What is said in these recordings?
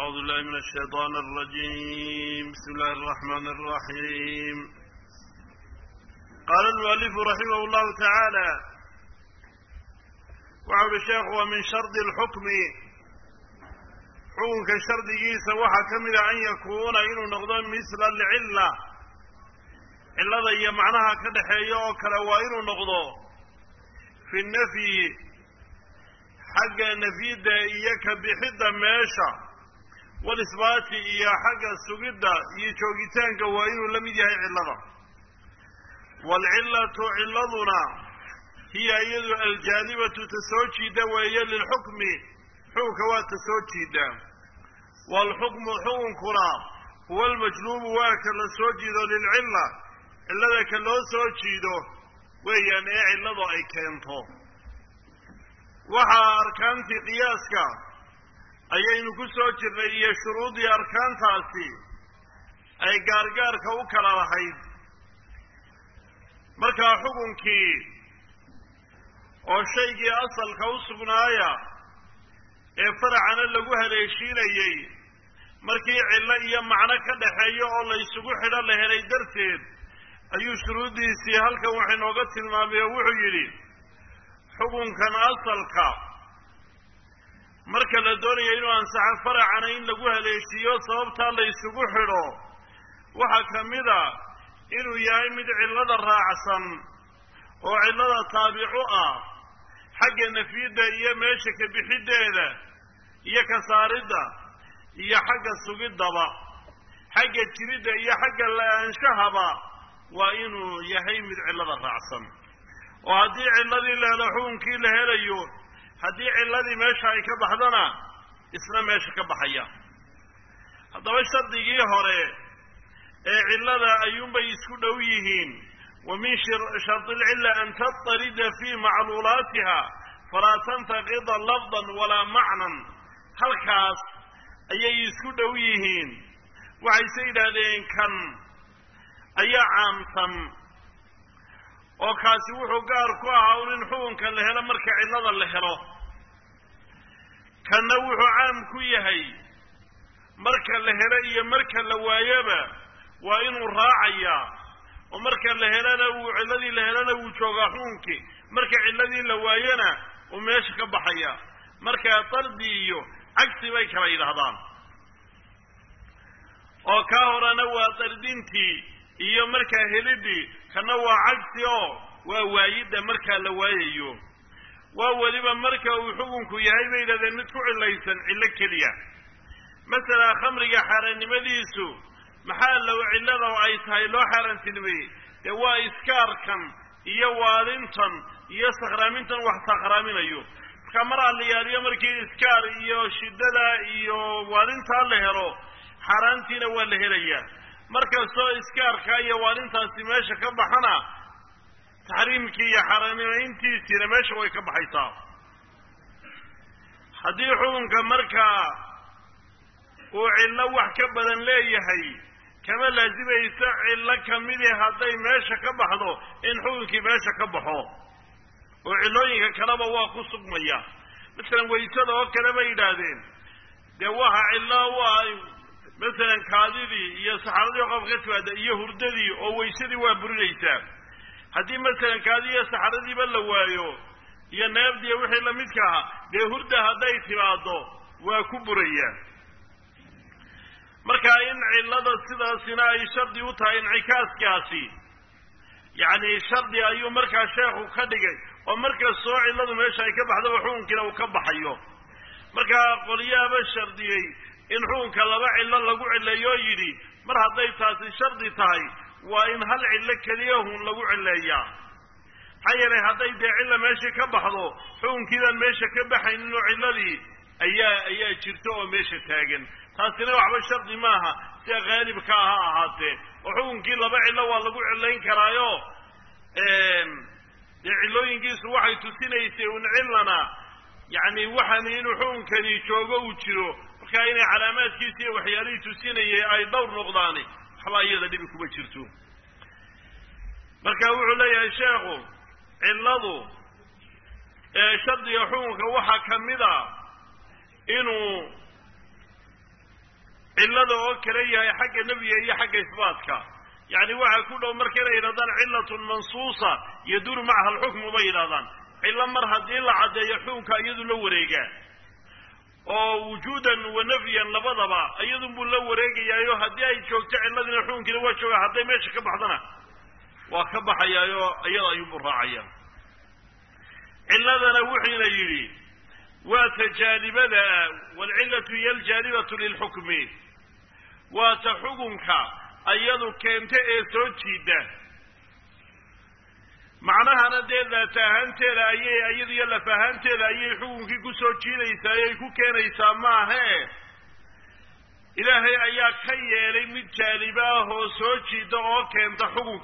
أعوذ بالله من الشيطان الرجيم. بسم الله الرحمن الرحيم. قال المؤلف رحمه الله تعالى: وعود الشيخ ومن شرط الحكم حكم كشرط جيسا وحكمل أن يكون إنه نقضا مثل العلة إلا ذي معناها كدحية وكروائن نقضا في النفي حق نفي دائيك بحدة ماشا والإثبات إيا حق السجدة يشوكتان كوائن لم يجهي علة والعلة علضنا هي أيض الجانبة تسوشي دوائيا للحكم حوكوات تسوشي دا والحكم حكم كرا هو المجلوب واكل سوشي دو للعلة إلا ذاك اللو سوشي دو ويان اي علضو اي كينتو وحا أركان في قياسك أيين كسوشي رأي شروط أركان تاسي أي قارقار كوكرا رحيد مركا حكم كي وشيء أصل كوسبنايا فرعنا لغوها ليشينيي markii cilla iyo macna ka dhaxeeyo oo la isugu xidhan la helay darteed ayuu shuruudiisii halkan waxa inooga tilmaamay wuxuu yiri xukunkan asalka marka la doonayo inuu ansaxo faracana in lagu haleeshiyo sababta la isugu xidho waxa kamida inuu yahay mid cillada raacsan oo cillada taabicu ah xagga nafiyada iyo meesha ka bixideeda iyo ka saarida iyo xagga sugidaba xagga jirida iyo xagga laaanshahaba waa inuu yahay mid cillada raacsan oo haddii cilladii la helo xukunkii la helayo haddii cilladii meesha ay ka baxdana isna meesha ka baxaya haddaba shardigii hore ee cillada ayuunbay isku dhow yihiin ومن شرط العلة أن تضطرد في معلولاتها فلا تنتقض لفظا ولا معنى هل كاس أي يسكدويهين وعي سيدادين كان أي عامتم وكاسي وحو قاركوا هاولين حون كان لهلا مركع النظر لهلا كان نوحو عام كويهي مركع لهلا إيا مركع لوايبا وإنو راعيا ومركع لهلانا وعلذي لهلانا وشوغاحونك مركع الذي لواينا وماشي كبحيا مركع طرديو عكسي بيك رايد هذان وكاورا نوى طردينتي إيو مركع هلدي كنوى عكسي ووايد مركع لوايو ووليبا مركع وحكمك يهي بيلا ذا ندفع الليسان إلا كليا مثلا خمر حارن مديسو maxaa lagu cilada oo ay tahay loo xarantinimay waa iskaarkan iyo waalintan iyo sakraamintan wax sakraaminayo kamar aliyaaliyo markii iskaar iyo shidada iyo waalinta la helo xarantina waa la helaya marka soo iskaarka iyo waalintaasi meesha ka baxana tahriimkii iyo xaramayntiisina meesha way ka baxaysaa hadii xukunka marka oo cillo wax ka badan leeyahay كما لازم يسعل لك مدي هذي ماشا كبحضو إن حولك ماشا كبحو وعلوينك كلابا واقصق مياه مثلا ويسادا وكلابا يدادين دواها علا واي مثلا كاذيدي يسحردي وقفغتوا هذا يهرددي أو ويسادي وابرليسا هذه مثلا كاذي يسحردي بلوايو ينابدي وحي لمدكها يهرد هذي تبادو وكبريا marka in cilada sidaasina ay shardi u tahay incikaaskaasi yani shardi ayuu markaa sheekhu ka dhigay oo marka soo ciladu meesha ay ka baxdo xukunkina uu ka baxayo marka qoliyaaba shardiyay in xukunka laba cilo lagu cileeyo yiri mar haday taasi shardi tahay waa in hal cilo kaliya hun lagu cileeyaa hayre haday cilo meesha ka baxdo xukunkiidan meesha ka baxayn inuu ciladii ayaa jirto oo meesha taagan taasina waxba shardi maaha si qaalibka ah ahaatee xukunkii laba cilo waa lagu cilayn karaayo cilooyinkiisu waxay tusinaysaa in cilana yani waxaan inuu xukunkani joogo uu jiro marka inay calaamaadkiisa iyo waxyaalihii tusinayay ay dhowr noqdaan waxba iyada dhibi kuma jirto marka wuxuu leeyahay sheekhu ciladu shardiga xukunka waxa kamida inuu علده وكريه حق النبي هي حق إثباتك يعني واحد كله مركنا يردان علة منصوصة يدور معها الحكم بيردان إلا مرهد إلا عد يحوك أيضا لو ريقا ووجودا ونفيا لبضبا أيضا لو ريقا يا أيها هدي أي شوكتا الذين يحوك لو شوكا هدي ماشي كبحضنا وكبح يا أيضا يبر راعيا إلا ذا نوحينا يري وتجانبنا والعلة هي الجانبة للحكم وتحكمك أيضا كنت إيسوتشيدا معناها ندير لا تهنت لا أيضا يلا فهنت لا حكمك كسوتشيدا يسايا كوكينا يسامعها إلهي أيا كيالي من جانبه سوتشيدا وكنت حكمك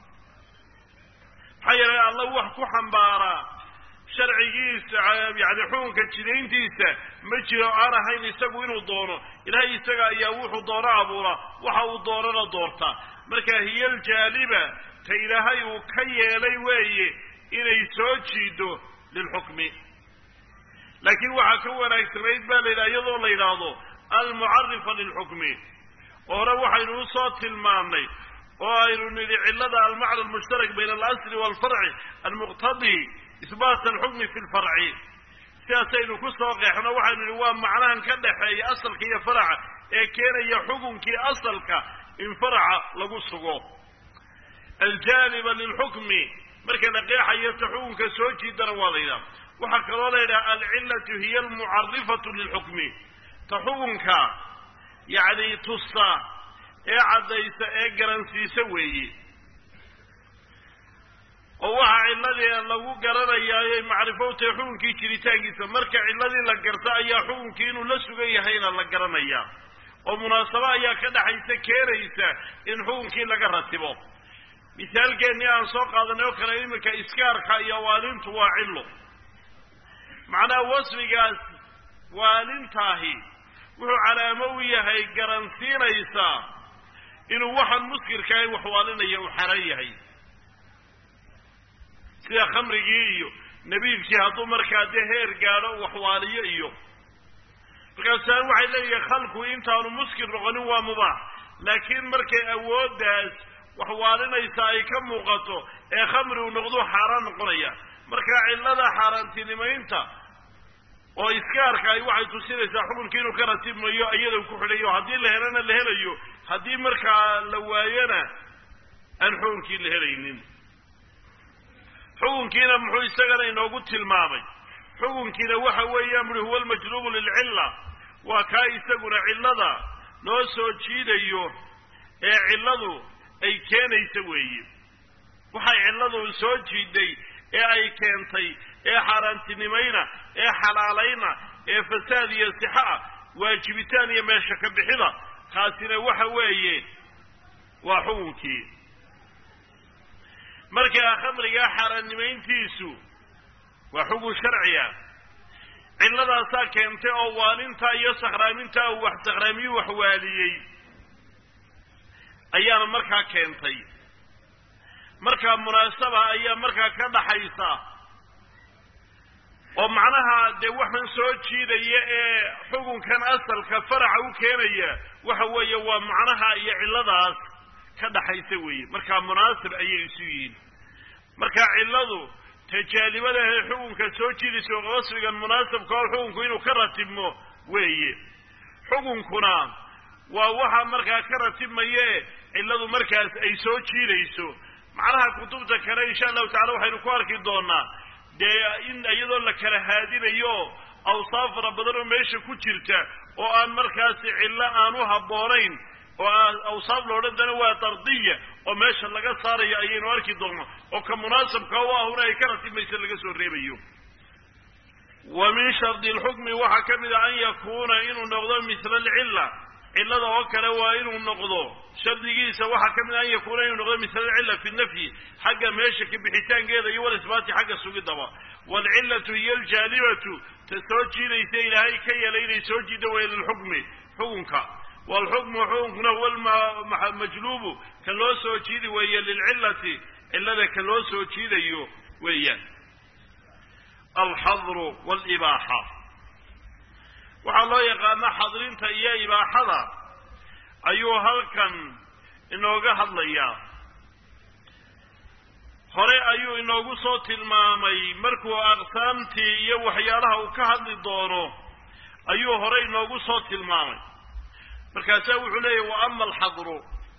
حيا الله وحكو حنبارا شرعيس يعني حكمك جدينتيسا ما جرى أنا هاي نسقو إنه دونه إلهي يسقى يوحو دورا أبورا وحاو دورنا دورتا مركا هي الجالبة تإلهي وكيالي وي إنه يسوجيدو للحكم لكن وحكونا يسميد بالي يضو ليلاضو المعرفة للحكم وروح ينوصات المامني وإنه لعلة المعنى المشترك بين الأصل والفرع المقتضي إثبات الحكم في الفرع سياسين كسوق إحنا واحد من الوام معناه كده هي أصلك هي فرع كان يحكم كي أصلك إن فرع لقصقه الجانب للحكم مركز لقيح يتحكم كسوجي دروالينا وحكى الله العلة هي المعرفة للحكم تحكمك يعني تصا عديس جرنسي سوي ووحا علادي لغو قرانيا معرفو حكمكي جريتانكيسا marka ciladii la garta ayaa xukunkii inuu la sugan yahayna la garanaya oo munaasaba ayaa ka dhaxaysa keenaysa in xukunkii laga ratibo misaalkeeni aan soo qaadanay kala imika iskaarka iyo waalintu waa cilo macna wasfigaas waalintahi wuxuu calaamo u yahay garansiinaysa inuu waxan muskirka ay wax waalinayo u xaran yahay sida khamrigii iyo nabiibkii hadduu markaa dee heer gaadho waxwaaliyo iyo markaasaan waxay leeyihiin khalku intaanu muskir noqonin waa mubaax laakiin markay awooddaas waxwaalinaysa ay ka muuqato ee khamri uu noqdo xaaraan noqonaya markaa cillada xaaraantinimaynta oo iskaarka ay waxay tusinaysaa xukunkii inuu ka ratibmayo iyadoo ku xidhayo haddii la helana la helayo haddii markaa la waayana aan xukunkii la helaynin xukunkiina muxuu isagana inoogu tilmaamay xukunkiina waxa weeyaan muri huwa almajluubu lilcilla waa kaa isaguna cillada loo soo jiidayo ee cilladu ay keenaysa weeye waxay cilladu soo jiiday ee ay keentay ee xaaraantinimayna ee xalaalayna ee fasaad iyo sixa waajibitaan iyo meesha ka bixida kaasina waxa weeye waa xukunkii marka khamriga xaaraanimayntiisu waa xukun sharciya cilladaasaa keentay oo waalinta iyo sakhraaminta uu wax sakhraamiyu wax waaliyey ayaana markaa keentay markaa munaasaba ayaa markaa ka dhaxaysa oo macnaha dee waxaan soo jiidaya ee xukunkan asalka faraca u keenaya waxa weeye waa macnaha iyo cilladaas ka dhaxaysa weeye markaa munaasib ayay isu yihiin markaa cilladu tajaalibada ee xukunka soo jiidayso wasfigan munaasabka oo xukunku inuu ka ratibmo weeye xukunkuna waa waxa markaa ka ratibmaye cilladu markaas ay soo jiidayso macnaha kutubta kale insha allahu tacala waxaynu ku arki doonaa dee in iyadoo la kala haadinayo awsaaf fara badan oo meesha ku jirta oo aan markaasi cillo aan u habboonayn oo awsaaf loodhan dana waa dardiya oo meesha laga saarayo ayaynu arki doonaa oo ka munaasabka u ahuna ay ka ratibmaysa laga soo reebayo wa min shardi alxukmi waxaa ka mid a an yakuuna inuu noqdo misla alcilla cillada oo kale waa inuu noqdo shardigiisa waxaa ka mid a an yakuuna inuu noqdo misla alcilla fi nafyi xagga meesha ka bixitaankeeda iyo walisbaati xagga sugidaba waalcillatu hiyo aljaalibatu ta soo jiidaysa ilaahay ka yeelay inay soo jiida waya lilxukmi xukunka والحكم حكمنا هو المجلوب كاللوسو تشيدي ويا للعلة إلا كاللوسو تشيدي ويا الحظر والإباحة وحالله يقام حضرين تأيي إباحة ayuu halkan inooga hadlayaa hore ayuu inoogu soo tilmaamay markuu aqsaamtii iyo waxyaalaha uu ka hadli doono ayuu hore inoogu soo tilmaamay markaasaa wuxuu leeyahy wa ama alxadru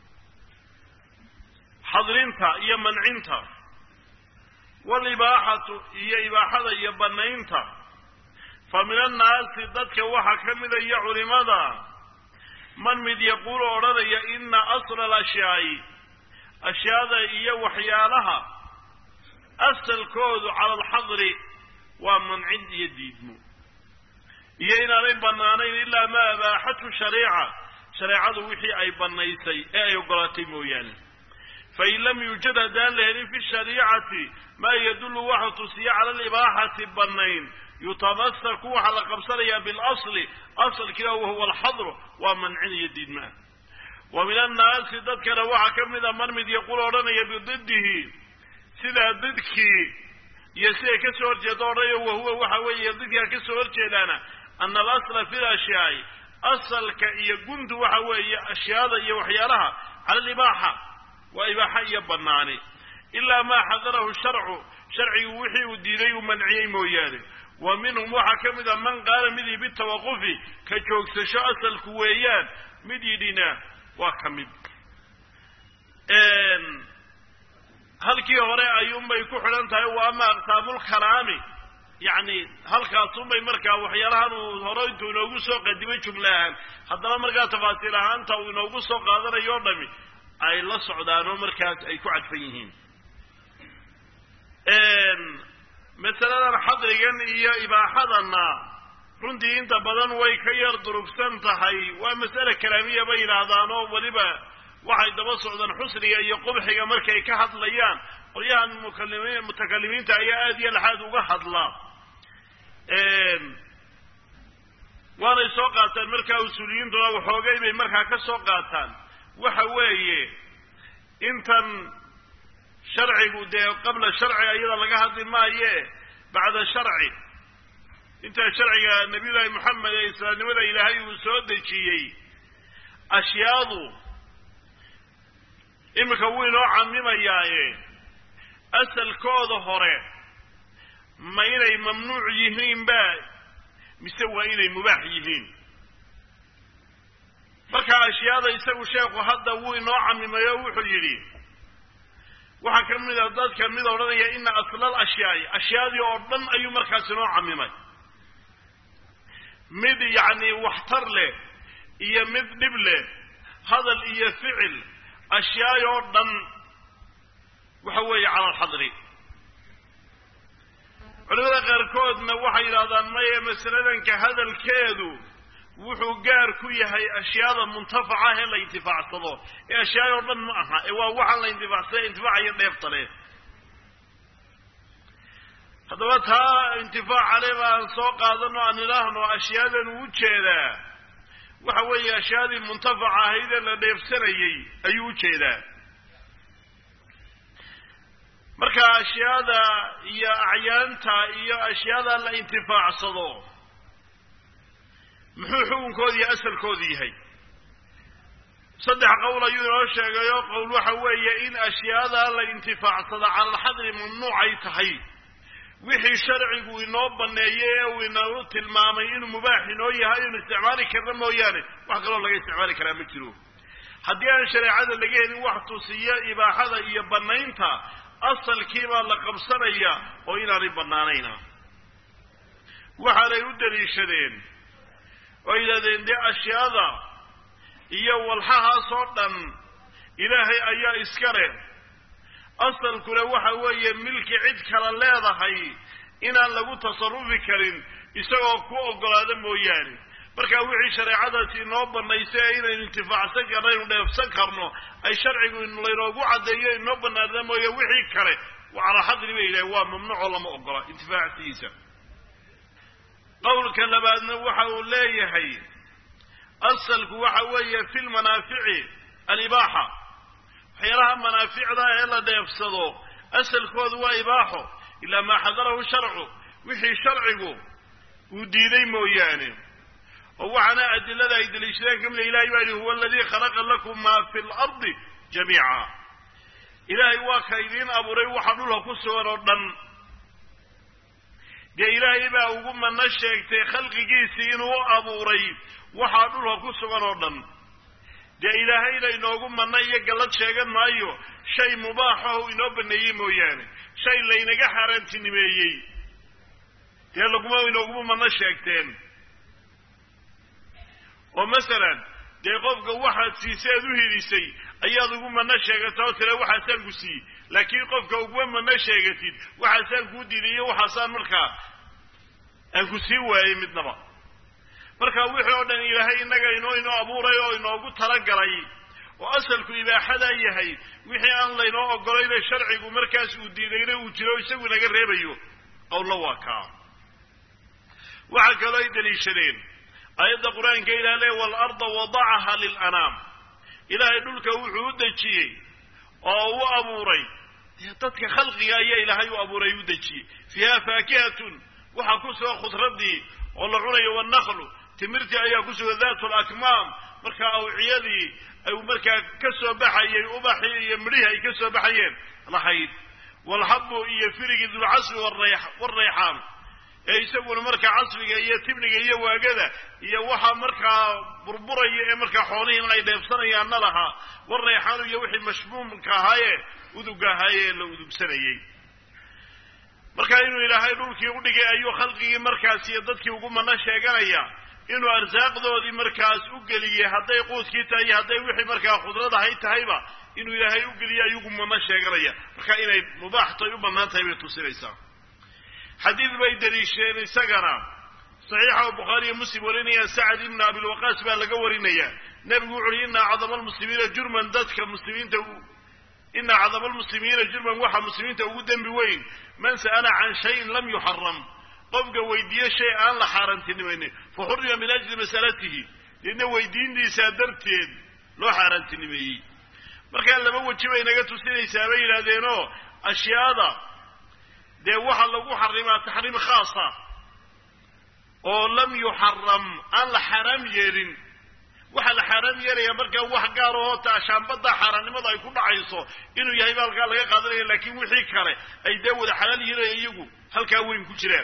xadrinta iyo mancinta walibaaxatu iyo ibaaxada iyo bannaynta fa min annaasi dadka waxaa ka midaya culimada man mid yaquulu odhanaya ina asla alashyaai ashyaada iyo waxyaalaha asalkoodu cala alxadri waa mancin iyo diidmo iyo inaanay bannaanayn ilaa maa abaaxatu shariica shareecadu wixii ay bannaysay ee ay ogolaatay mooyaane fain lam yuujad haddaan la helin fi shariicati maa yadullu waxa tusiya cala alibaaxati bannayn yutamasaku waxaa la qabsanayaa bilasli asalkiina wahuwa alxadru waa mancin iyo diidmaa wa min annaasi dadkana waxaa ka mida man mid yaquul odhanaya bididihi sidaa didkii iyo siday ka soo horjeeda odhanayo wahuwa waxa weeye didkaa ka soo horjeedaana ana alasla fi lashyaai asalka iyo gundu waxa weeye ashyaada iyo waxyaalaha cala alibaaxa waa ibaaxa iyo bannaani ilaa maa xadarahu sharcu sharcigu wixii uu diiday uu manciyey mooyaane wa minhum waxaa ka mida man qaala midii bitawaqufi ka joogsasho asalku weeyaan mid yidhina waa ka mid halkii hore ayuunbay ku xidhan tahay wa ama aqsaamulkalaami yacni halkaasunbay markaa waxyaalahan uu hore intuu inoogu soo qadimay jumla ahaan haddana markaa tafaasiil ahaanta uu inoogu soo qaadanayo o dhami ay la socdaanoo markaas ay ku cadfan yihiin masaladan xadrigan iyo ibaaxadanna runtii inta badan way ka yar durugsan tahay waa mas'ale kalaamiya bay yidhaahdaan oo weliba waxay daba socdaan xusniga iyo qubxiga markay ka hadlayaan qolyahan mutakalimiinta ayaa aad iyo laxaad uga hadla waanay soo qaataan markaa usuuliyiintuna waxoogay bay markaa ka soo qaataan waxa weeye intan sharcigu dee qabla sharci iyada laga hadli maaye bacda sharci inta sharciga nabiyullaahi moxamed ee islaamnimada ilaahay uu soo dejiyey ashyaadu iminka wuu inoo camimayaaye asalkooda hore ma inay mamnuuc yihiinba mise waa inay mubaax yihiin marka ashyaada isagu sheekhu hadda wuu inoo camimayo wuxuu yidhi waxaa ka mid a dadka mid odhanaya ina asla alashyaai ashyaadii oo dhan ayuu markaas inoo camimay mid yacni waxtar leh iyo mid dhib leh hadal iyo ficil ashyaay oo dhan waxa weeye cala alxadri culimada qaarkoodna waxay yidhahdaan maye masaladanka hadalkeedu wuxuu gaar ku yahay ashyaada muntafaca ee la intifaacsado ee ashyaay oo dhan ma aha ee waa waxaan la intifaacsada intifaacayo dheefta leh haddaba taa intifaaca le baan soo qaadano aan idhaahno ashyaadan uu ujeedaa waxa weeye ashyaadii muntafaca ahayd ee la dheefsanayey ayuu ujeedaa marka ashyaada iyo acyaanta iyo ashyaada la intifaacsado muxuu xukunkooda iyo asalkooda yahay saddex qowl ayuu inoo sheegayo qowl waxa weeye in ashyaada la intifaacsada cala alxadri mamnuucay tahay wixii sharcigu inoo baneeyey ee uu inoo tilmaamay inuu mubaax inoo yahay inu isticmaali karna mooyaane wax kaloo laga isticmaali karaa ma jiro haddii aan shareecada laga helin wax tusiya ibaaxada iyo bannaynta asalkiibaa la qabsanaya oo inaanay bannaanayna waxaanay u daliishadeen oo yidhahdeen dee ashyaada iyo walxahaasoo dhan ilaahay ayaa iska leh asalkuna waxa weeye milki cid kala leedahay inaan lagu tasarufi karin isagoo ku oggolaada mooyaane markaa wixii shareecadaasi inoo bannaysay ee inaynu intifaacsan karno aynu dheefsan karno ay sharcigu laynoogu caddeeyo inoo bannaada mooye wixii kale calaa xadri bay yidhahay waa mamnuucoo lama oggola intifaacsigiisa qowlka labaadna waxa uu leeyahay asalku waxa weeye fi lmanaafici alibaaxa waxyaalaha manaaficda ee la dheefsado asalkoodu waa ibaaxo ilaa maa xadarahu sharcu wixii sharcigu uu diiday mooyaane ووحنا أدلة إدليشنا كم إلهي هو الذي خلق لكم ما في الأرض جميعا إلهي واخيرين أبو ري وحنوله كسور ودن دي إلهي با وقم من نشيك خلق جيسين وأبو ري وحنوله كسور ودن دي إلهي لا ينوقم من نيك قلت شيئا ما أيو شيء مباحه إنو بنيمو يعني شيء لا ينقى حارنتي نميي دي لقما ينوقم من نشيكتين ومثلا دي قفك واحد سيساد وهيريسي أياد وقم من نشيكتين وتلا واحد سنقسي لكن قفك وقم من نشيكتين واحد سنقودي لي وحسان مركا أنقسي وهي مدنبا marka wixii oo dhan ilaahay inaga inoo abuuray oo inoogu talagalay oo asalku ibaaxada yahay wixii aan leeyno ogolayna sharcigu markaas uu diidayna uu jiro isagu naga reebayo qowla waka waxa kale ay daliishadeen ayada quraanka ilaahay wal arda wada'aha lil anam ilaahay dhulka wuxuu u dajiyay oo uu abuuray dadka khalqiga ayaa ilaahay u abuuray u dajiyay fiha faakihatun waxa ku soo khudradii oo la cunayo wanakhlu تمرتي أيها كسو ذات الأكمام مركا أوعيدي أو مركا كسو بحيين أبحي يمريها يكسو بحيين رحيد والحب يفرق ذو العصر والريحان يسوون مركا عصر يتبني يواجده يوحى مركا بربرة مركا حولين غير يفصل يعنلها والريحان يوحي مشموم كهاية وذو كهاية لو ذو بسنيين marka inuu ilaahay dhulkii u dhigay ayuu khalqigii markaas iyo dadkii ugu mana sheeganaya inuu arsaaqdoodii markaas u geliyay haday qoodkii tahay haday wixii markaa khudrad ahay tahayba inuu ilaahay u geliyay ayuu mana sheeganaya marka inay mubaax tahay u banaan tahay bay tusinaysaa xadiid bay daliisheen isagana saxiixa bukhari iyo muslim warinaya sa'd ibn abi al-waqas baa laga warinaya nabigu wuxuu yiri inna a'zama al-muslimiina jurman dadka muslimiinta إن عذاب المسلمين جرما وحى مسلمين توجدن بوين من سأل عن شيء لم يحرم قبل ويدي شيء عن لحارنتين منه فحرم من أجل مسألته لأن ويدين دي سادرتين لو حارنتين منه مركان لما وجهوا إنك تسيني سابين هذينو أشياء دي وحى لو حرم تحريم خاصة ولم يحرم عن لحرم يرين waxa la xaraam yeelaya marka wax gaar ah oo taashanbada xaraanimada ay ku dhacayso inuu yahay balka laga qaadanayo laakiin wixii kale ay dawada xalaal yihiin iyagu halka weyn ku jiraan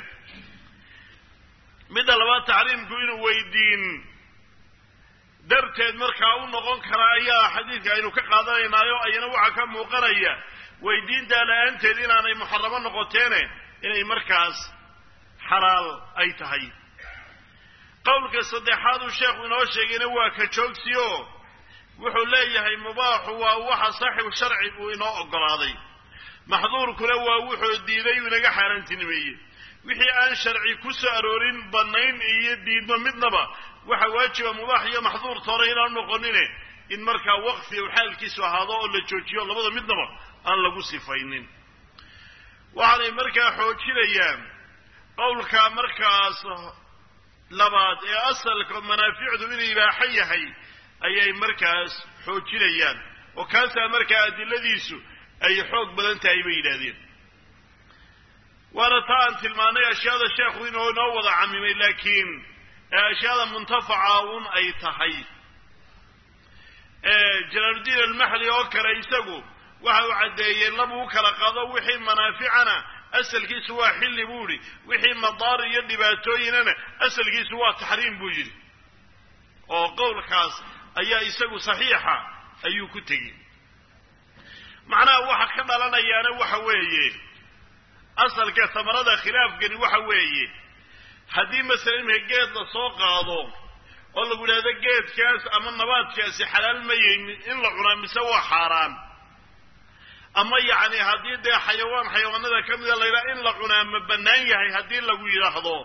mid labaad taariimku inuu weydiin darteed marka uu noqon kara ayaa xadiiska aynu ka qaadanaynayo ayana waxa ka muuqanaya weydiinta la'aanteed inaanay muharramo noqoteen inay markaas xalaal ay tahay قولك الصديحات الشيخ ونوى شيئا وكتشوكسيو وحو ليهي مباح ووحى صحي وشرعي وإنه أقراضي محظور كلوا وحو الديني ونقى حاران تنمية وحي آن شرعي كسو أرورين بنين إيه الدين ومدنبا وحو واجب مباح يا محظور طرين النقنين إن مركا وقفي وحال كسو هذا اللي تشوكيو الله بضا مدنبا أن لقو صفينين وعلي مركا حوكي ليام قولك مركا labaad ee asalka manaaficdu inay ibaaxayahay ayay markaas xoojinayaan oo kaasa markaa adiladiisu ay xoog badan tahay bay yiraahdeen wala taan tilmaanay ashyaada sheekhu inuu noo wada camimay laakiin ashyaada muntafaca ay tahay Jalaaluddin al-Mahli oo kale isagu waxa uu cadeeyay labu kala qaado wixii manaaficana asalkiisu waa xilli buuri wixii madaar iyo dhibaatooyinana asalkiisu waa tahriim buu yiri oo qowlkaas ayaa isagu saxiixa ayuu ku tagay macnaha waxa ka dhalanayaana waxa weeye asalka samarada khilaafkani waxa weeye hadii mesela geed la soo qaado oo lagu yiraahdo geedkaas ama nabaadkaasi xalaal ma yahay in la cunaa mise waa xaraan ama yaani hadii de xayawaanada kamida la yiraahdo in la cunaa ma banaan yahay hadii lagu yiraahdo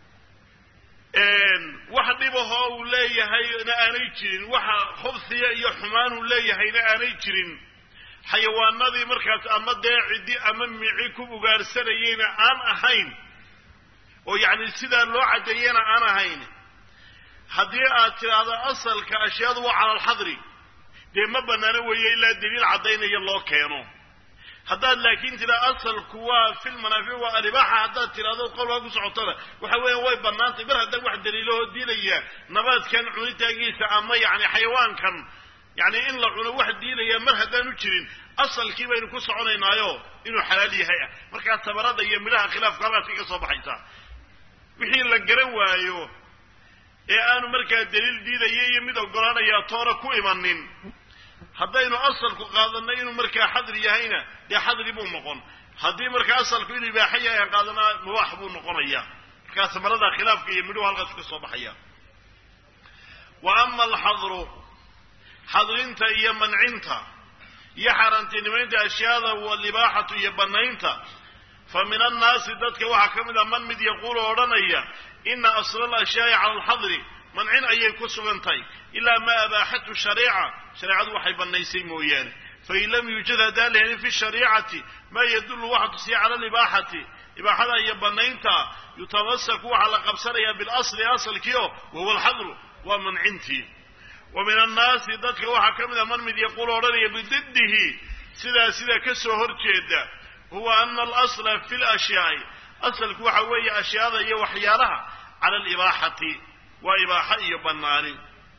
wax dhibaho uu leeyahay aanay jirin waxa khubsiya iyo xumaan uu leeyahay aanay jirin xayawaanadii markaas ama deecidi ama mici ku ugaarsanayeen aan ahayn oo yaani sida loo cadeeyana aan ahayn hadii aad tiraahdo asalka ashyaadu waa cala al-hadri de ma banaana weeye ilaa daliil cadeynaya loo keeno haddaad laakiin tira asalku waa fil manaafic waa alibaaxa haddaad tiraado qolka ku socotana waxa weeyaan way bannaantay mar hadda wax daliiloo diilaya nabaadkan cunitaankiisa ama yacni xayawaankan yacni in la cuno wax diilaya mar haddaanu jirin asalkii baynu ku soconaynaayo inuu xalaal yahay markaa tabarada iyo midhaha khilaafka halkaasi ka soo baxaysa wixii la garan waayo ee aanu markaa daliil diidaya iyo mid ogolaanaya toona ku imanin haddaynu asalku qaadanay inuu markaa xadri yahayna dee xadri buu noqon haddii markaa asalku inuu ibaaxa yahay aan qaadanaa mubaax buu noqonaya markaa tabarada khilaafka iyo midhuhu halkaasi ka soo baxaya wa ama alxadru xadrinta iyo mancinta iyo xaaraantinimaynta ashyaada walibaaxatu iyo bannaynta fa min annaasi dadka waxaa ka mid a man mid yaquulu odhanaya ina asla alashyaai cala alxadri mancin ayay ku sugan tahay ilaa maa abaaxatu shariica shareecadu waxay bannaysay mooyaane fain lam yuujad haddaan la helin fi shariicati maa yadullu waxa tusiya cala alibaaxati ibaaxada iyo bannaynta yutamasaku waxaa la qabsanayaa bilasli asalkiio wahuwa alxadru waa mancintii wa min annaasi dadka waxaa ka mid a man mid yaquulu odhanaya bididdihi sida ka soo horjeeda huwa ana alasla fi lashyaai asalku waxa weeye ashyaada iyo waxyaalaha cala alibaaxati waa ibaaxa iyo bannaani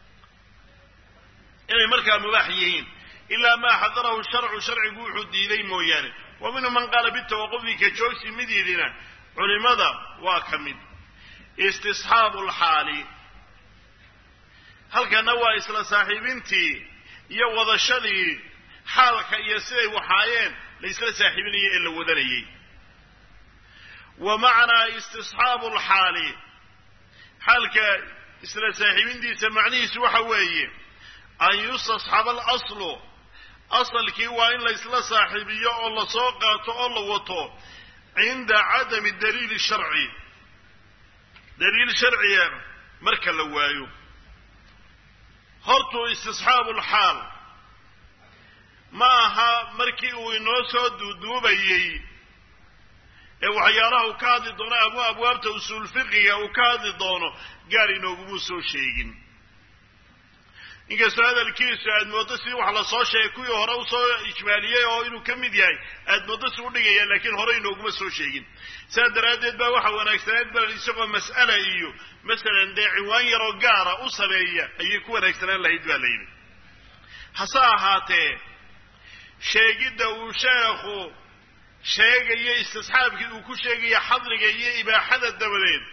inay markaa mubaax yihiin ilaa maa xadarahu sharcu sharcigu wuxuu diiday mooyaane wa minhu man qaala bitawaqufi ka joogsi mid yidhina culimada waa ka mid istisxaabu lxaali halkana waa isla saaxiibintii iyo wadashadii xaalka iyo siday waxaayeen la isla saaxiibinayay ee la wadanayay wa macnaa istisxaabu lxaali xaalka isla saaxiibintiisa macnihiisu waxa weeye an yustasxaba alaslu asalkii waa in la isla saaxiibiyo oo la soo qaato oo la wato cinda cadami daliili sharci daliil sharciga marka la waayo hortuu istisxaabu lxaal ma aha markii uu inoo soo duuduubayey ee waxyaalaha uu ka hadli doono ama abwaabta usuul fiqiga uu ka hadli doono gaar inoogumuu soo sheegin inkastoo hadalkiisu aad mooddo sidii wax la soo sheegay kuwii hore usoo ijmaaliyey oo inuu ka mid yahay aad mooddo si udhigaya laakiin hore inooguma soo sheegin saas daraaddeed baa waxa wanaagsanayd bal isagoo mas'ala iyo masalan dee ciwaan yaroo gaara u sameeya ayay ku wanaagsanaan lahayd baa la yidhi hase ahaatee sheegidda uu sheekhu sheegayo istisxaabkii uu ku sheegaya xadriga iyo ibaaxada dabadeed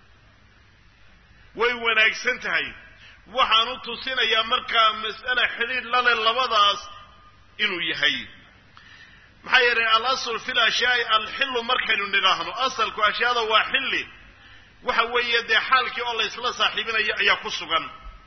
way wanaagsan tahay waxaan u tusinayaa markaa mas'ala xidhiidh lale labadaas inuu yahay maxaa yeelay alasl fi lashyaai alxillu markaynu nidhaahno asalku ashyaada waa xilli waxa weeye dee xaalkii oo la isla saaxiibinayo ayaa ku sugan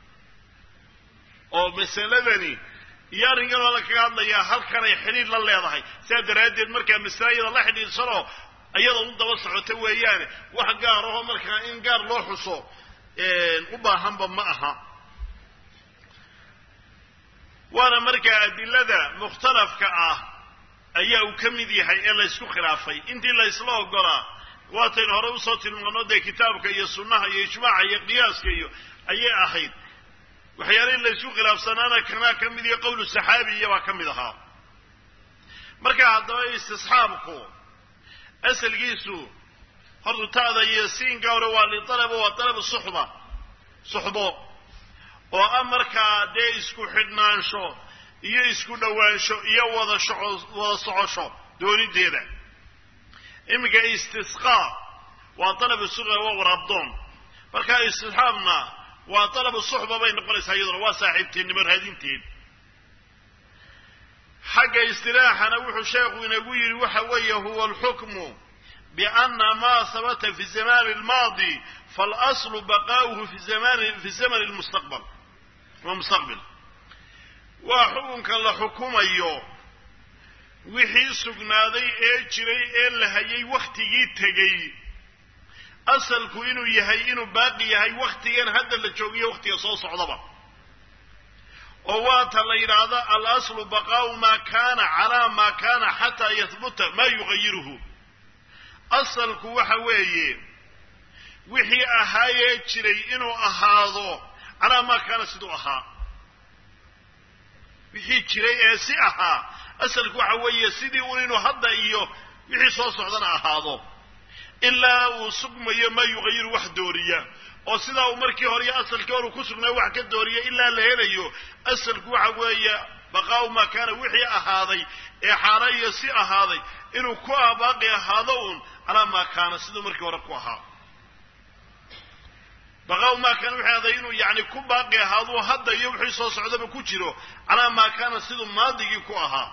oo masaladani iyo arrinkan oo la kaga hadlayaa halkanay xidhiidh la leedahay sidaa daraaddeed markaa masaa'ida la xidhiidhsanoo iyada u daba socota weeyaane wax gaar ahoo markaa in gaar loo xuso u baahanba ma aha waana markaa adilada mukhtalafka ah ayaa uu ka mid yahay ee la ysku khilaafay intii la ysla ogolaa waataynu hore usoo tilmaano dee kitaabka iyo sunnaha iyo ijmaaca iyo qiyaaska iyo ayay ahayd waxyaalihii la ysku khilaafsanaana kanaa ka mid iyo qowlu saxaabi iyo baa ka mid ahaa marka haddaba istisxaabku asalkiisu horta ta'da iyo siinka hore waa lialab waa dalab suxbo oo ah markaa dee isku xidhnaansho iyo isku dhowaansho iyo wada socosho doonideeda iminka istisqaa waa dalabu suqa waa warabdoon markaa istisxaabna waa dalabu suxba bay noqonaysaa iyaduna waa saaxiibtinimo raadinteed xagga istilaaxana wuxuu sheekhu inagu yidhi waxa weeye huwa alxukmu biana maa habata fi zamani almaadi faalaslu baqaa'uhu fi zamani almustaqbal waa xukunka la xukumayo wixii sugnaaday ee jiray ee la hayay wakhtigii tegey asalku inuu yahay inuu baaqi yahay wakhtigan hadda la joogiyo wakhtiga soo socdaba oo waata la yidhaahda alaslu baqaa'u maa kaana calaa maa kaana xataa yahbuta maa yugayiruhu asalku waxa weeye wixii ahaayee jiray inuu ahaado calaa maa kaana siduu ahaa wixii jiray ee si ahaa asalku waxa weeye sidii uu inuu hadda iyo wixii soo socdana ahaado ilaa uu sugmayo ma yuqayiru wax dooriya oo sidaa uu markii hore asalkii hore ku sugnaa wax ka dooriya ilaa la helayo asalku waxa weeye baqaa'u ma kaana wixii ahaaday ee xaala iyo si ahaaday inuu ku baaqi ahaado uun calaa maa kaana siduu markii hore ku ahaa baqaa'u ma kaana wixii ahaaday inuu yacni ku baaqi ahaado hadda iyo wixii soo socdaba ku jiro calaa maa kaana siduu maadigii ku ahaa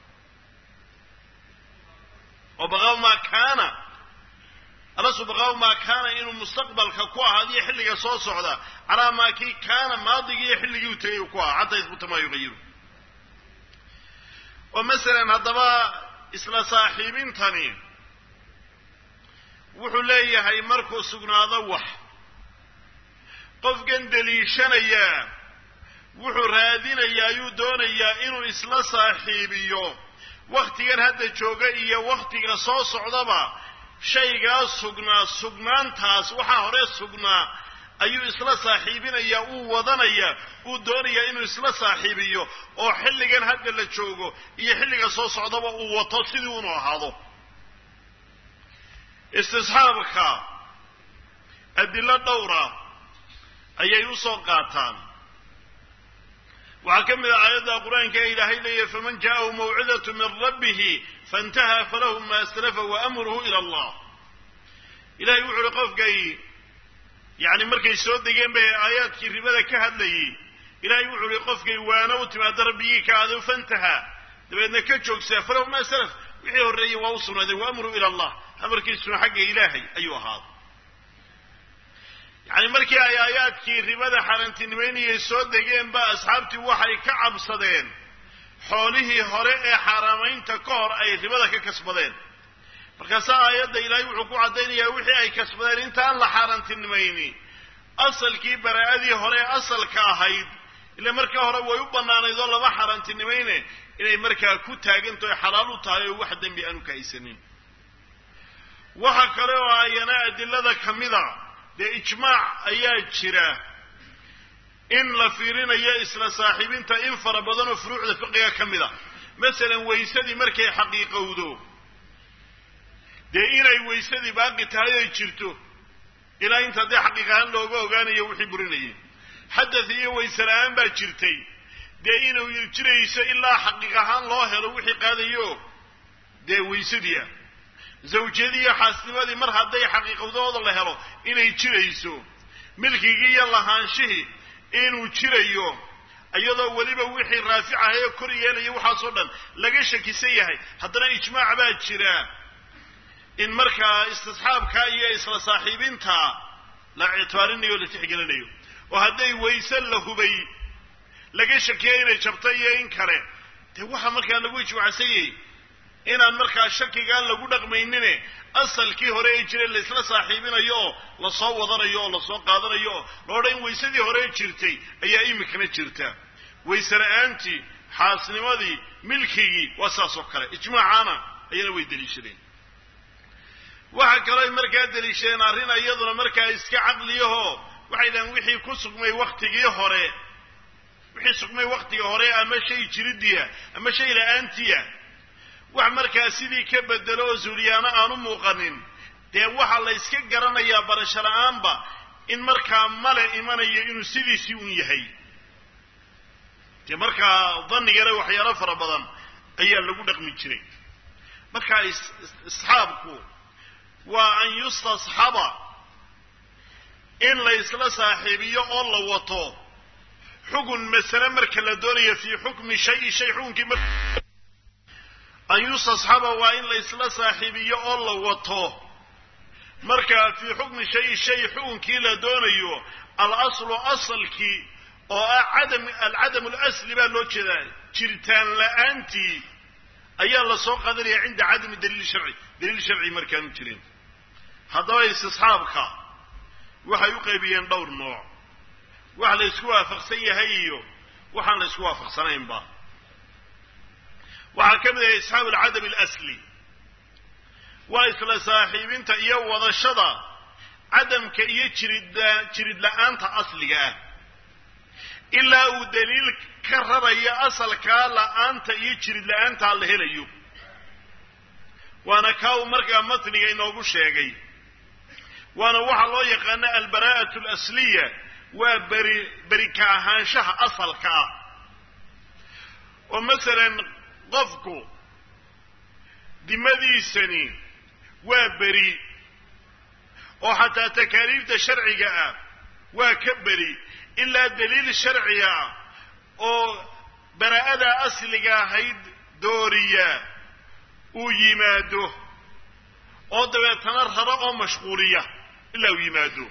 oo baqaa'u ma kaana alasu baqaa'u ma kaana inuu mustaqbalka ku ahaadiyo xilliga soo socda calaa maa kii kaana maadigii iyo xilligii u tegay ku ahaa xataa yasbuta maa yuqayiru oo masalan haddaba isla saaxiibintani wuxuu leeyahay markuu sugnaado wax qofkan deliishanayaa wuxuu raadinayaa ayuu doonayaa inuu isla saaxiibiyo wakhtigan hadda jooga iyo wakhtiga soo socdaba shaygaa sugnaantaas waxaa hore sugnaa ayuu isla saaxiibinayaa uu wadanayaa uu doonayaa inuu isla saaxiibiyo oo xilligan hadda la joogo iyo xilliga soo socdaba uu wato sidii unu ahaado istisxaabka adilo dhowra ayay u soo qaataan waxaa ka mid ah aayadda qur-aanka ee ilaahay leeyahay faman jaa'ahu mawcidatu min rabbihi faintahaa falahu ma aslafa wa amruhu ila allah ilahay wuxu uhi qofkay yacni markay soo degeen bay aayaadkii ribada ka hadlayey ilaahay wuxuu uhi qofkay waana u timaada rabbigii ka aado fantahaa dabeedna ka joogsaa falahu ma salaf wixii horreeyey waa u sugnaaday wa amruhu ila allah amarkiisuna xagga ilaahay ayuu ahaaday yacni markii ay aayaadkii ribada xaaraantinimaynayay soo degeen ba asxaabtii waxay ka cabsadeen xoolihii hore ee xaaraamaynta ka hor ay ribada ka kasbadeen markaasaa aayadda ilaahay wuxuu ku caddaynayaa wixii ay kasbadeen intaan la xaaraantinimayni asalkii baraa'adii hore ee asalka ahayd ila markaa hore way u bannaanayd oo lama xaaraantinimayne inay markaa ku taaganto ay xalaal u tahay oo wax dembi aanu ka haysanin waxa kale oo ayana adilada ka mida dee ijmaac ayaa jira in la fiirinayo isla saaxiibinta in fara badan oo furuucda fiqiga ka mid a masalan waysadii markay xaqiiqowdo dee inay waysadii baaqi tahay ay jirto ilaa inta dee xaqiiq ahaan looga ogaanayo wixii burinayay xadath iyo wayse la-aan baa jirtay dee inuu jirayso ilaa xaqiiq ahaan loo helo wixii qaadayo dee waysadii ah zawjiyadii iyo xaasnimadii mar hadday xaqiiqadooda la helo inay jirayso milkigii iyo lahaanshihii inuu jirayo iyadoo weliba wixii raafic ah ee kor yeelaya waxaasoo dhan laga shakisan yahay haddana ijmaac baa jira in markaa istisxaabka iyo isla saaxiibinta la ictibaarinayo o la tixgelinayo oo hadday wayse la hubay laga shakiya inay jabta iyo in kale dee waxaa markaa lagu ijmacsanyay inaan markaa shakigaa lagu dhaqmaynine asalkii hore ee jiray la isla saaxiibinayo oo lasoo wadanayo oo lasoo qaadanayo oo loodha in waysadii hore jirtay ayaa imikana jirta wayse la-aantii xaasnimadii milkigii waa saas oo kale ijmaacana ayana way deliishadeen waxa kaloo markaa deliishadeen arrin iyaduna markaa iska caqliyaho waxay dhahaan wixii ku sugmay waktigii hore wixii sugmay waktiga hore ama shay jiridiya ama shay la-aantiya wax markaa sidii ka bedelo oo zuuliyaano aanu muuqanin dee waxaa la yska garanayaa barasho la-aanba in markaa male imanayo inuu sidiisii un yahay dee markaa dannigana waxyaalo fara badan ayaa lagu dhaqmi jiray markaa isxaabku waa an yustasxaba in la isla saaxiibiyo oo la wato xugun masale marka la doonayo fii xukmi shay xukunkii an yustasxaba waa in la isla saaxiibiyo oo la wato markaa fii xukmi shay xukunkii la doonayo alaslu asalkii oo ah alcadamu alasli baa loo jeedaa jiritaan la-aantii ayaa la soo qaadanaya cinda cadami daliil sharci markaanu jirin haddaba istisxaabka waxay u qaybiyeen dhowr nooc wax la isku waafaqsan yahay iyo waxaan la isku waafaqsanaynba waxaa ka mid ah isxaabu alcadami alasli waa isla saaxiibinta iyo wadashada cadamka iyo jirid la-aanta asliga ah ilaa uu daliil ka raraya asalkaa la'aanta iyo jirid la'aanta la helayo waana kaa uu markaa matniga inoogu sheegay waana waxa loo yaqaana albaraa'atu alasliya waa beri ka ahaanshaha asalka ah oo masalan qofku dimadiisani waa beri oo xataa takaaliifta sharciga ah waa ka beri ilaa daliil sharci ah oo baraa'ada asliga ahayd dooriya uu yimaado oo dabeetana raro oo mashquuliya ilaa uu yimaado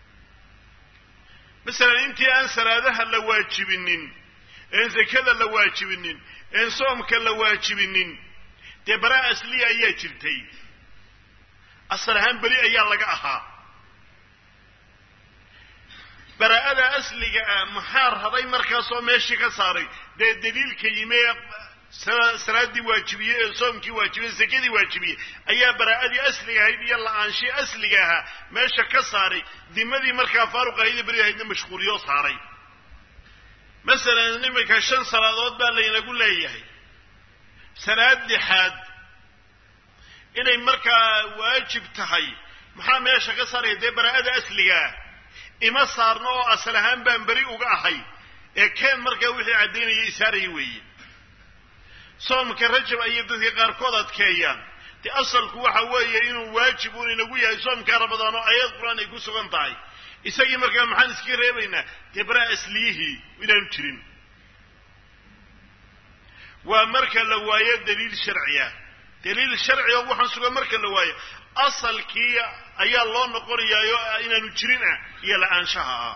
masalan intii aan salaadaha la waajibinin een zakada la waajibinin een soomka la waajibinin dee baraa asliya ayaa jirtay asal ahaan beri ayaa laga ahaa baraa'ada asliga ah maxaa raday markaasoo meeshii ka saaray dee daliilka yimi salaadii waajibiyey ee soomkii waajibiyey zakadii waajibiyey ayaa baraa'adii asliga ahayd iyo la'aanshii asliga ahaa meesha ka saaray dimadii markaa faaruq ahayd beri ahaydna mashquuliyoo saaray masalan iminka 5 salaadood baa laynagu leeyahay salaad lixaad inay markaa waajib tahay maxaa meesha ka saaray dee baraa'ada asliga ah ima saarno oo asal ahaan baan beri uga ahay ee keen markaa wixii caddaynaya isaaraya weeye soomka rajab ayay dadka qaarkood adkeeyaan dee asalku waxa weeye inuu waajib uun inagu yahay soomka ramadaan oo ayad qur'aan ay ku sugan tahay isagii markaa maxaan iska reebaynaa dee baraa asliyihii inaanu jirin waa marka la waayo daliil sharciya daliil sharciga waxaan sugan marka la waayo asalkii ayaa loo noqonayaayo inaanu jirin ah iyo la'aanshaha ah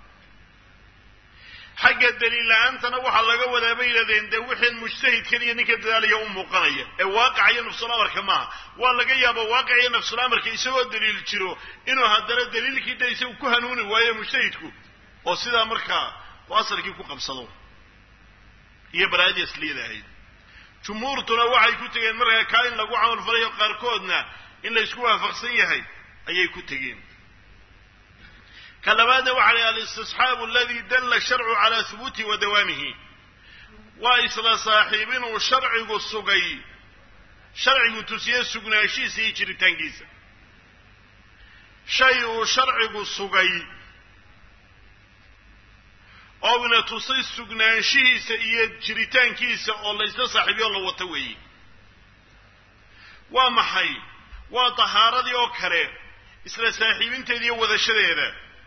xagga daliil la'aantana waxaa laga wadaa bay yidhahdeen dee wixii mujtahidkan iyo ninka dadaalaya u muuqanaya ee waaqaca iyo nafsul amarka maaha waa laga yaaba waaqaca iyo nafsul amarka isagoo daliil jiro inuu haddana daliilkii da isagu ku hanuuni waayo mujtahidku oo sidaa markaa uu asalkii ku qabsado iyo baraa'adii asliyada ahayd jumhuurtuna waxay ku tegeen markaa kaa in lagu camal falayo qaarkoodna in la isku waafaqsan yahay ayay ku tegeen كلمات وعلى الاستصحاب الذي دل الشرع على ثبوته ودوامه وإصل صاحبين وشرع السقي شرع تسيا سقناشي سيجر تنجيز شيء شرع السقي أو نتصي سقناشي سيجر تنجيز الله يستصحبي الله وتوي ومحي وطهارة أوكره إصل صاحبين تدي وذا شريره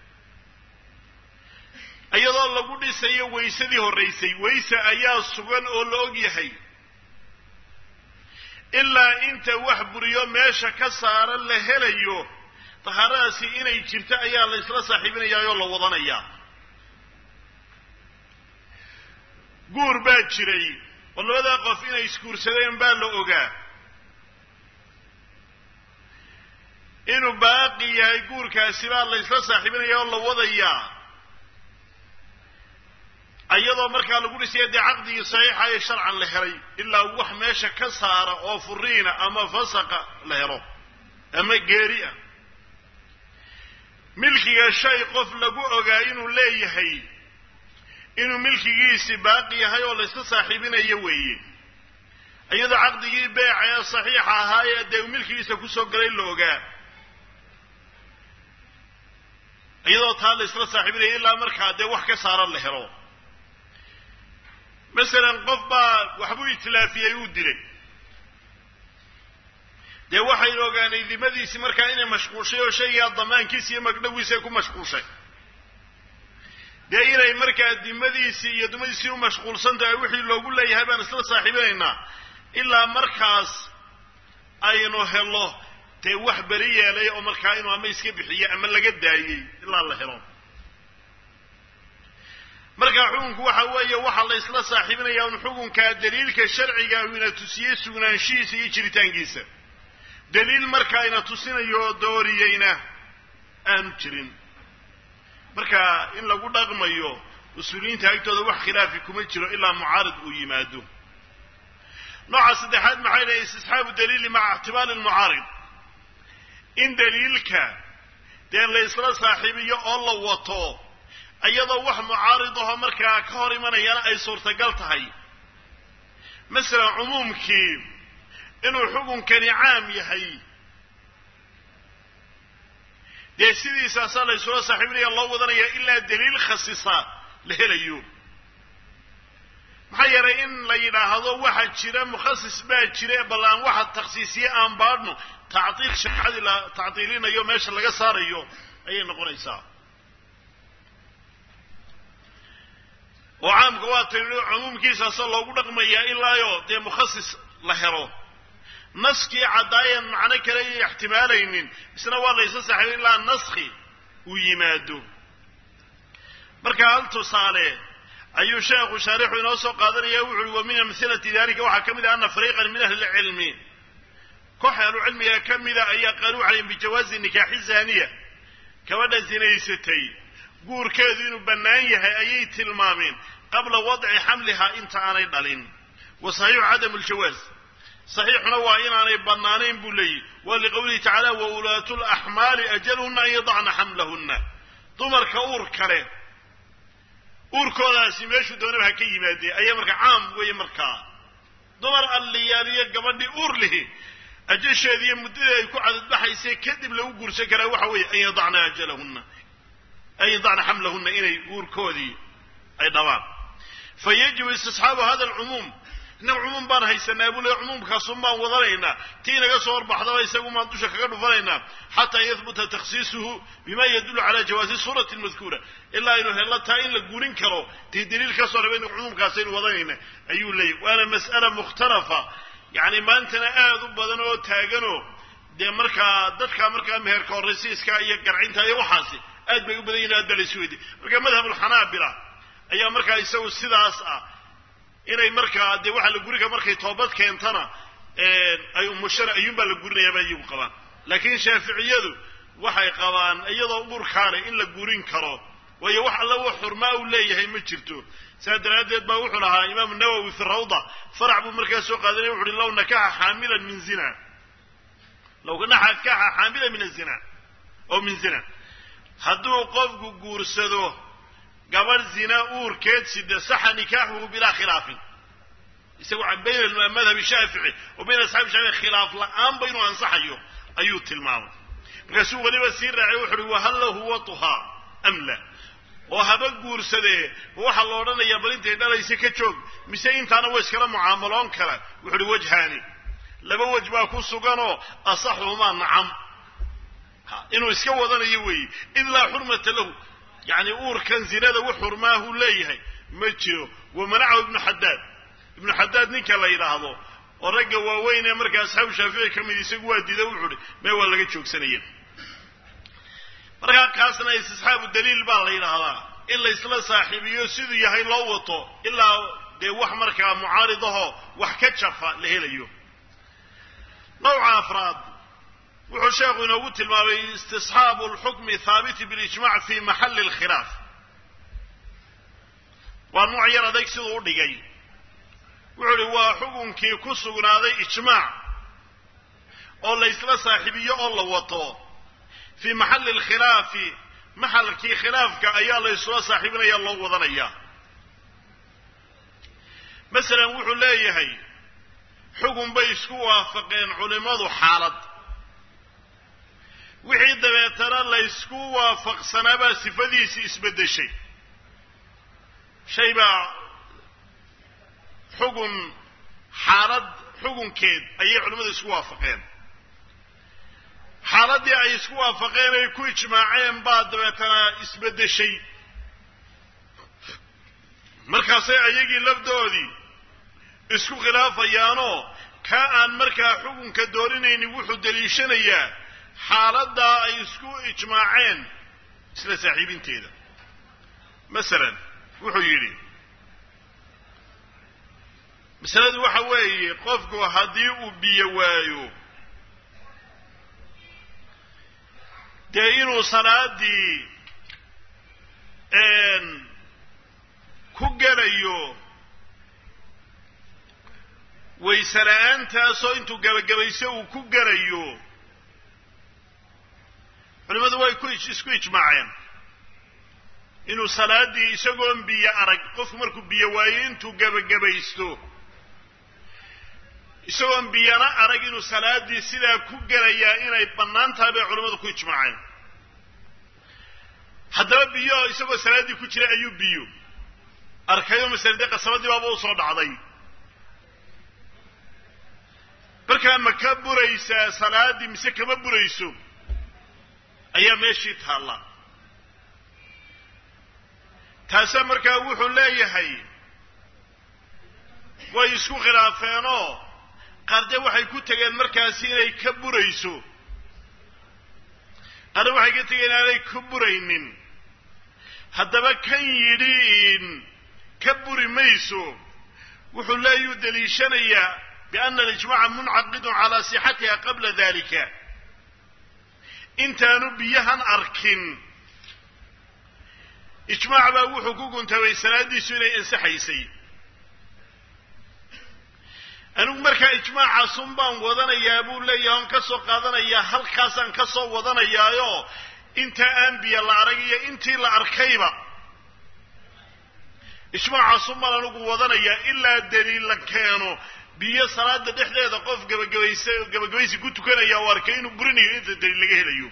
ayadoo lagu dhisayo weysadii horeysay weysa ayaa sugan oo la og yahay ilaa inta wax buriyo meesha ka saaran la helayo tahaaradaasi inay jirto ayaa la isla saaxiibinayaa oo la wadanayaa guur baa jiray oo labada qof inay iskuursadeen baa la ogaa inuu baaqi yahay guurkaasi baa la isla saaxiibinayaa oo la wadayaa ayadoo markaa lagu dhisay dee caqdigii saxiixa ee sharcan la helay ilaa wax meesha ka saara oo furiina ama fasaqa la helo ama geeri ah milkiga shay qof lagu ogaa inuu leeyahay inuu milkigiisi baaqi yahay oo la isla saaxiibinayo weeye ayadoo caqdigii beeca ee saxiixa ahaa ee dee milkigiisa kusoo galay la ogaa ayadoo taa la isla saaxiibinayo ilaa markaa dee wax ka saara la helo مثلا qof baa waxbuu itlaafiyey uu dilay dee waxay ogaanay dimadiisi markaa inay mashquushay oo shayga damaankiisa iyo magdhawiisa ku mashquushay dee inay markaa dimadiisi iyo dumadiisi u mashquulsan tahay wixii loogu leeyahay baan isla saaxiibinaynaa ilaa markaas aynu helo dee wax beri yeelay oo markaa inuu ama iska bixiyo ama laga daayey ilaa la helo marka xukunku waxa weeye waxa la isla saaxiibinayaa in xukunka daliilka sharciga uu ina tusiyay sugnaanshiisa iyo jiritaankiisa daliil marka ina tusinayo dooriyayna aan jirin marka in lagu dhaqmayo usuuliyiinta agtooda wax khilaafi kuma jiro ilaa mucaarid uu yimaado nooca saddexaad maxay leeyahay istisxaabu daliili maca ihtimaal almucaarid in daliilka dee la isla saaxiibiyo oo la wato iyadoo wax mucaarid ah markaa ka hor imanayana ay suurtagal tahay مثلا عمومكي إنه حكم كان عام يهي دي سيدي ساسالة يسوى صاحبني الله وضنيا إلا دليل خصيصة لهليو محيرا إن لينا هذا واحد شراء مخصص باد شراء بلان واحد تخصيصي أنبارنو تعطيل شحاد تعطيلين يوم ايش اللي صار يوم أي نقول إيسا وعام قواتل عموم كيسا صلى الله عليه وسلم إلا يو دي مخصص لهرو نسكي عدايا معنا كلي احتمالين بسنا والله يسسح إلا نسخي ويمادو مركا هل تصالي أي شيخ شارح ونوسو قادر يوعي ومن أمثلة ذلك وحكم أن فريقا من أهل العلم كحل العلم يكم إذا أي قالوا عليهم بجواز النكاح الزانية كوانا زنيستي قور كاذين بنايها أي تلمامين قبل وضع حملها انت عاني دالين وصحيح عدم الجواز صحيح نوعين عاني بنانين بولي ولقوله تعالى وولاة الأحمال أجلهن أن يضعن حملهن دمر كأور كره أور كولاسي ماشو دونها كي مادي أي مركا عام وي مركا دمر الليالية قبل أور له أجيش هذه مدة يكون عدد بحيسي كذب لو قرسي كلا وحوي أن يضعن أجلهن أن يضعن حملهن إلي أور كودي أي دوام فيجب استصحاب هذا العموم إن العموم بان هيسنابو له عموم خاصما وضرينا تينا قصور بحضر يساقوا ما أنتوش كقدوا فرينا حتى يثبت تخصيصه بما يدل على جواز الصورة المذكورة إلا إنه هلا تاين لقولين كرو تدليل كسر بين العموم كاسين وضرينا أيو لي وأنا مسألة مختلفة يعني ما أنتنا آذو بدنو تاقنو دي مركا دادكا مركا مهر كوريسيسكا إيا قرعين تاي وحاسي آد بيقو بدين آد بالسويدي مركا مذهب الحنابلة أيا مركا يسوي السيدة inay markaa de waxa la guriga markay toobad keentana ay umushara ayuun baa la gurinaya bay iyagu qabaan laakiin shaafiiciyadu waxay qabaan iyadoo urkaale in la gurin karo way wax alla wax xurmaa u leeyahay ma jirto saadaradeed baa wuxuu lahaa imaam an-Nawawi fi rawda farac buu markaa soo qaadanay wuxuu law nakaha xaamilan min zina law nakaha xaamilan min zina oo min zina hadduu qofku guursado قبل زنا أوركيد سيد صح نكاحه بلا خلاف يسوي بين المذهب الشافعي وبين أصحاب الشافعي خلاف الآن بينه أنصح أيوه تلمام رسول الله بسير عيوحر وهل هو طها أم لا وهذا قرصده وحل ورنا يبلين تيدا ليس كتشوك مسين تانا ويسكرا معاملون كلا وحر وجهاني لما وجباكو سوغانو أصحهما نعم إنه يسكوا ذا يوي إلا حرمة له يعني أور كان زناده وحرماه ليه مجيو ومنعه ابن حداد نيكا لا يراهدو ورجا واوين marka asxaab shaafici kamid isagu waa diiday wuxuu ma waa laga joogsanayeen marka kaasna isxaabu daliil baa la yiraahdaa illa isla saaxiibiyo sidoo yahay loo wato illa de wax marka mucaaridaho wax ka jafa la helayo nooca afraad wuxuu sheekhu inoogu tilmaamay istisxaabu al-hukm thabit bil ijma' fi mahall al-khilaf wa nooc yar adag sidoo u dhigay wuxuu waa xukunkii ku sugnaaday ijma' oo la isla saaxiibiyo oo la wato fi mahall al-khilaf mahallkii khilaafka ayaa la isla saaxiibinaya loo wadanaya mesela wuxuu leeyahay xukun bay isku waafaqeen culimadu xaalad wixii dabeetana la isku waafaqsanaba sifadiisi isbedeshay shayba xukun xaalad xukunkeed ayay culimadu isku waafaqeen xaaladii ay isku waafaqeen ay ku ijmaaceen baa dabeetana isbedeshay markaasay ayagii lafdoodii isku khilaafayaanoo ka aan markaa xukunka doorinaynin wuxuu daliishanayaa xaaladda ay isku ijmaaceen isla saaxiibinteeda masalan wuxuu yidhi masaladu waxa weeye qofku haddii uu biyo waayo dee inuu salaadii ku gelayo wayse la-aantaasoo intuu gabagabayso uu ku gelayo culimadu way isku ijmaaceen inuu salaadii isagoon biyo arag qofku markuu biyo waayo intuu gabagabaysto isagoon biyana arag inuu salaadii sidaa ku gelayaa inay bannaan tahay bay culimmadu ku ijmaaceen haddaba biyo isagoo salaadii ku jira ayuu biyo arkayo masalan dee qasabadii baaba u soo dhacday markaa ma ka buraysaa salaadii mise kama burayso ayaa meeshii taalla taasa markaa wuxuu leeyahay way isku khilaafeenoo qaarde waxay ku tegeen markaasi inay ka burayso qaarde waxay ka tegeen inaanay ka buraynin haddaba kan yidhi ka buri mayso wuxuu leeyuu daliishanayaa biana alijmaca muncaqidun calaa sixatiha qabla dalika intaanu biyahan arkin ijmaac baa wuxuu ku guntabay salaadiisu inay ansaxaysay anigu markaa ijmaacaasun baan wadanayaa buu leeyahay on ka soo qaadanayaa halkaasaan ka soo wadanayaayo intaa aan biyo la arag iyo intii la arkayba ijmaacaasun baan anigu wadanayaa ilaa daliil la keeno biyo salaada dhexdeeda qof gabagabaysi ku tukanaya oo arkay inuu burinayo inta daliil laga helayo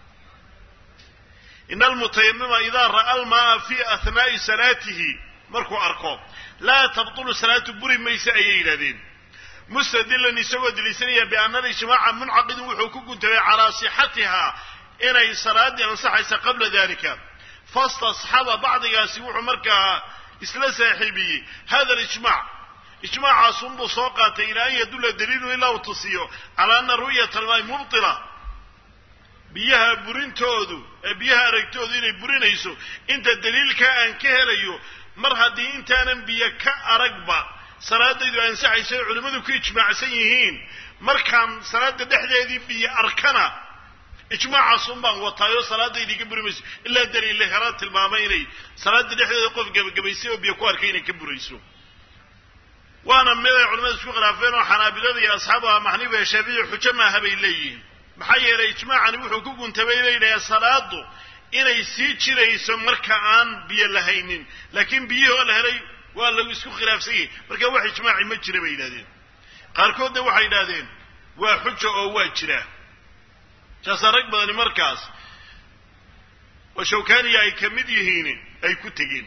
in almutayamima idaa ra'a almaa fi ahnaa'i salaatihi markuu arko laa tabtulu salaatu buri maysa ayay yidhahdeen mustadilan isagoo daliisanaya biana alijmaaca muncaqidun wuxuu ku guntabay calaa sixatiha inay salaadii ansaxaysa qabla dalika fastasxaba bacdigaasi wuxuu markaa isla saaxiibiyey hada alijmac ijmaacaasun buu soo qaatay ilaa an yadulla daliilu ilaa uu tusiyo calaa ana ru'yata almaai mubtila biyaha burintoodu biyaha aragtoodu inay burinayso inta daliilkaa aan ka helayo mar haddii intaanan biyo ka aragba salaadaydu ansaxaysa ay culimmadu ku ijmaacsan yihiin markaan salaada dhexdeedii biyo arkana ijmaacaasun baan wataayo salaadaydii ka buri mayso ilaa daliil hela tilmaamay inay salaada dhexdeeda qof gabagabaysay oo biyo ku arkay inay ka burayso waana mid ay culimmadu isku khilaafeen oo xanaabilada iyo asxaabu maxniba iyo shaafici xujo maaha bay leeyihiin maxaa yeelay ijmaacani wuxuu ku guntabay inay yidhahdeen salaadu inay sii jirayso marka aan biyo lahaynin laakiin biyihoo la helay waa lagu isku khilaafsan yahay marka wax ijmaaci ma jira bay yidhahdeen qaarkoodna waxay yidhahdeen waa xujo oo waa jira saasaa rag badani markaas oo shawkaaniya ay ka mid yihiin ay ku tegeen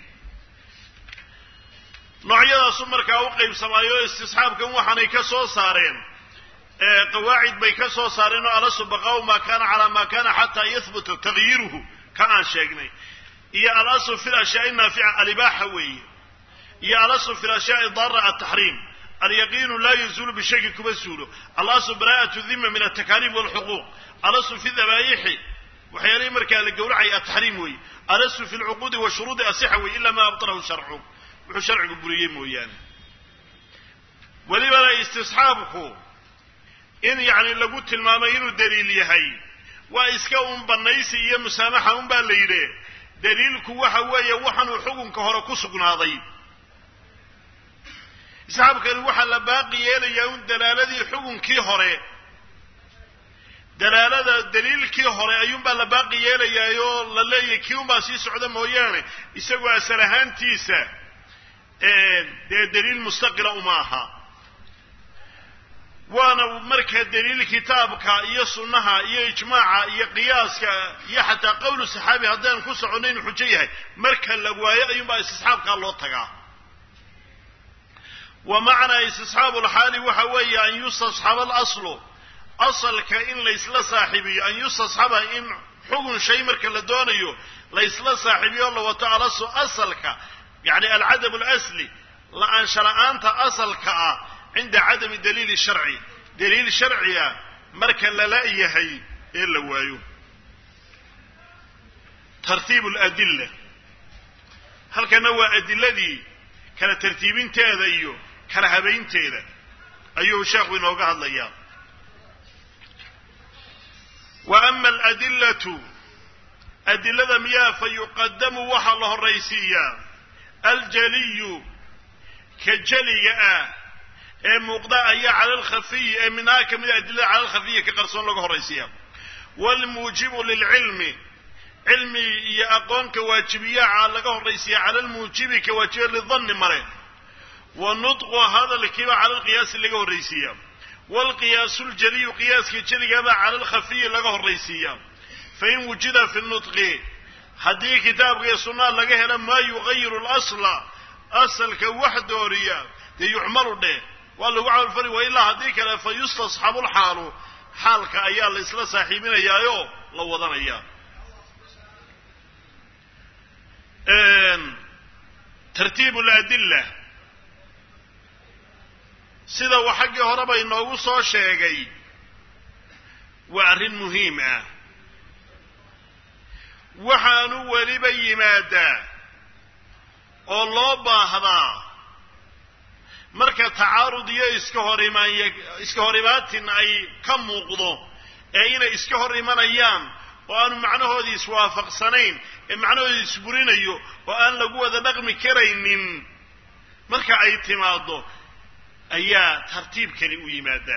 noocyadaasu markaa u qaybsamaayo istisxaabkan waxaanay ka soo saareen qawaacid bay ka soo saareen oo alasu baqaau maa kana calaa maa kana xataa yahbuta tagyiruhu ka aan sheegnay iyo alasu fi lashyaai naafica alibaaxa weeye iyo alasu fi lashyaai daara altaxriim alyaqiinu laa yazuulu bishaki kuma suulo alasu baraa'atu dhima min altakaaliif walxuquuq alasu fi dabaayixi waxyaalihii markaa la gowracay ataxriim weeye alasu fi lcuquudi washuruudi asixa weye ilaa maa abtalahu sharcu wuxuu sharcigu buriyey mooyaane welibana istisxaabku in yacni lagu tilmaamay inuu daliil yahay waa iska un banaysi iyo musaamaxa un baa la yidhi daliilku waxa weeye waxaanuu xukunka hore ku sugnaaday istisxaabkani waxaa la baaqi yeelayaa un dalaaladii xukunkii hore dalaalada daliilkii hore ayuunbaa la baaqi yeelayaayoo la leeyahay kii unbaa sii socda mooyaane isagoo asal ahaantiisa dee daliil mustaqila uma aha waana marka daliil kitaabka iyo sunnaha iyo ijmaaca iyo qiyaaska iyo xataa qowlu saxaabi haddaan ku soconno inuu xujo yahay marka la waayo ayuunbaa istisxaabkaa loo tagaa wa macnaa istisxaabu lxaali waxa weeye an yustasxaba alaslu asalka in laysla saaxiibiyo an yustasxaba in xugun shay marka la doonayo laysla saaxiibiyo la wato alasu asalka yacni alcadam alasli la-aansha la-aanta asalka ah cinda cadami daliili sharci daliil sharciga marka lala yahay ee la waayo tartiibu aladilla halkana waa adiladii kala tartiibinteeda iyo kala habaynteeda ayuu sheekhu inooga hadlayaa wa ama aladillatu adilada miyaa fa yuqadamu waxaa la horraysiiyaa aljaliyu ka jaliga ah ee muuqda ayaa cala alkhafiyi ee minhaa ka mida adilada cala alkhafiyi ka qarsoon laga horraysiiya waalmuujibu lilcilmi علمي يأقون كواجبية على قهريسية على الموجب كواجبية للظن مرة والنطق هذا الكيبة على القياس اللي قهريسية والقياس الجلي قياس كجلي على الخفي اللي قهريسية فإن وجد في النطق هذه كتاب السنة لقاه لما يغير الأصل أصل كواحد دورية يعمل ده والله وعلى الفري وإلا هذيك لا فيستصحب الحال حالك أيام الإسلام صاحبين أياه لو وضعنا أياه ترتيب الأدلة سيدا وحق هربا إنه صو شيء وأرين مهمة وحانو ولبي مادا الله باهدا marka taarud iyo iska horimaadin ay ka muuqdo inay iska hor imanayaan oo aan macnahoodii iswaafaqsanayn macnahoodii isburinayo oo aan lagu wada dhaqmi karaynin marka ay timaado ayaa tartiibkani u yimaada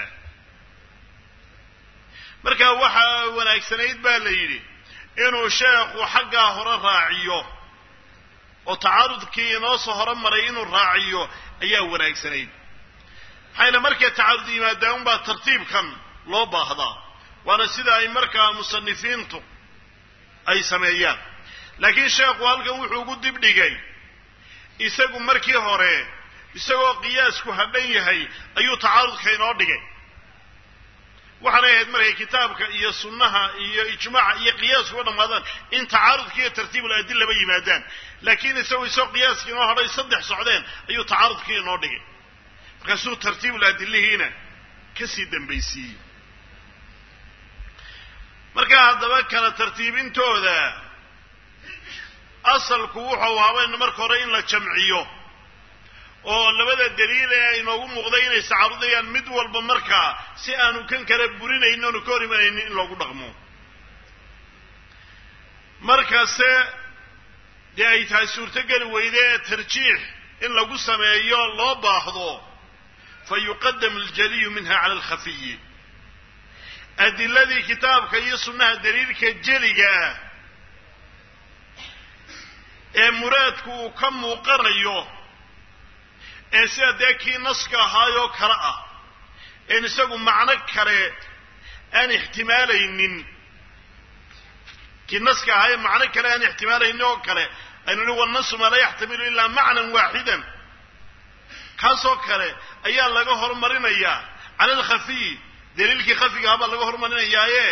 marka waxa wanaagsanayd baa la yiri inuu sheekhu xagga hore raaciyo oo taarudkii inoo soo hormaray inuu raaciyo ayaa wanaagsanayd hayna markay taarud yimaadaan baa tartiibkan loo baahdaa waana sida ay markaa musanifiintu ay sameeyaan laakiin sheekhu halkan wuxuu ugu dib dhigay isagu markii hore isagoo qiyaasku hadhan yahay ayuu taarudka inoo dhigay waxaana ahayd markay kitaabka iyo sunnaha iyo ijmaaca iyo qiyaasku dhamaadaan in taarudka iyo tartiibul adilla bay yimaadaan laakiin isagoo qiyaaskii inoo hadhay saddex socdeen ayuu taarudkii inoo dhigay markaasuu tartiibul adillihiina kasii dambaysiiyey marka haddaba kala tartiibintooda asalku wuxuu ahaa marka hore in la jamciyo oo labada daliil ee ay noogu muuqday inay saarudayaan mid walba markaa si aanu kan kala burinaynin oo ka hor imanaynin in loogu dhaqmo markaase dee ay tahay suurtogeli weydee tarjiix in lagu sameeyo loo baahdo fayuqadam aljaliyu minha cala alkhafiyi adiladii kitaabka iyo sunnaha daliilka jeliga ah ee muraadku uu ka muuqanayo ee sida dee kii naska ahaayoo kale ah een isagu macno kale aan ixtimaalaynin kii naska ahaaye macno kale aan ixtimaalaynin oo kale aynu nihi wannasu ma laa yaxtamilu ilaa macnan waaxidan kaasoo kale ayaa laga horumarinayaa cala alkhafiy daliilkii khafiga ahaa baa laga horumarinayaaye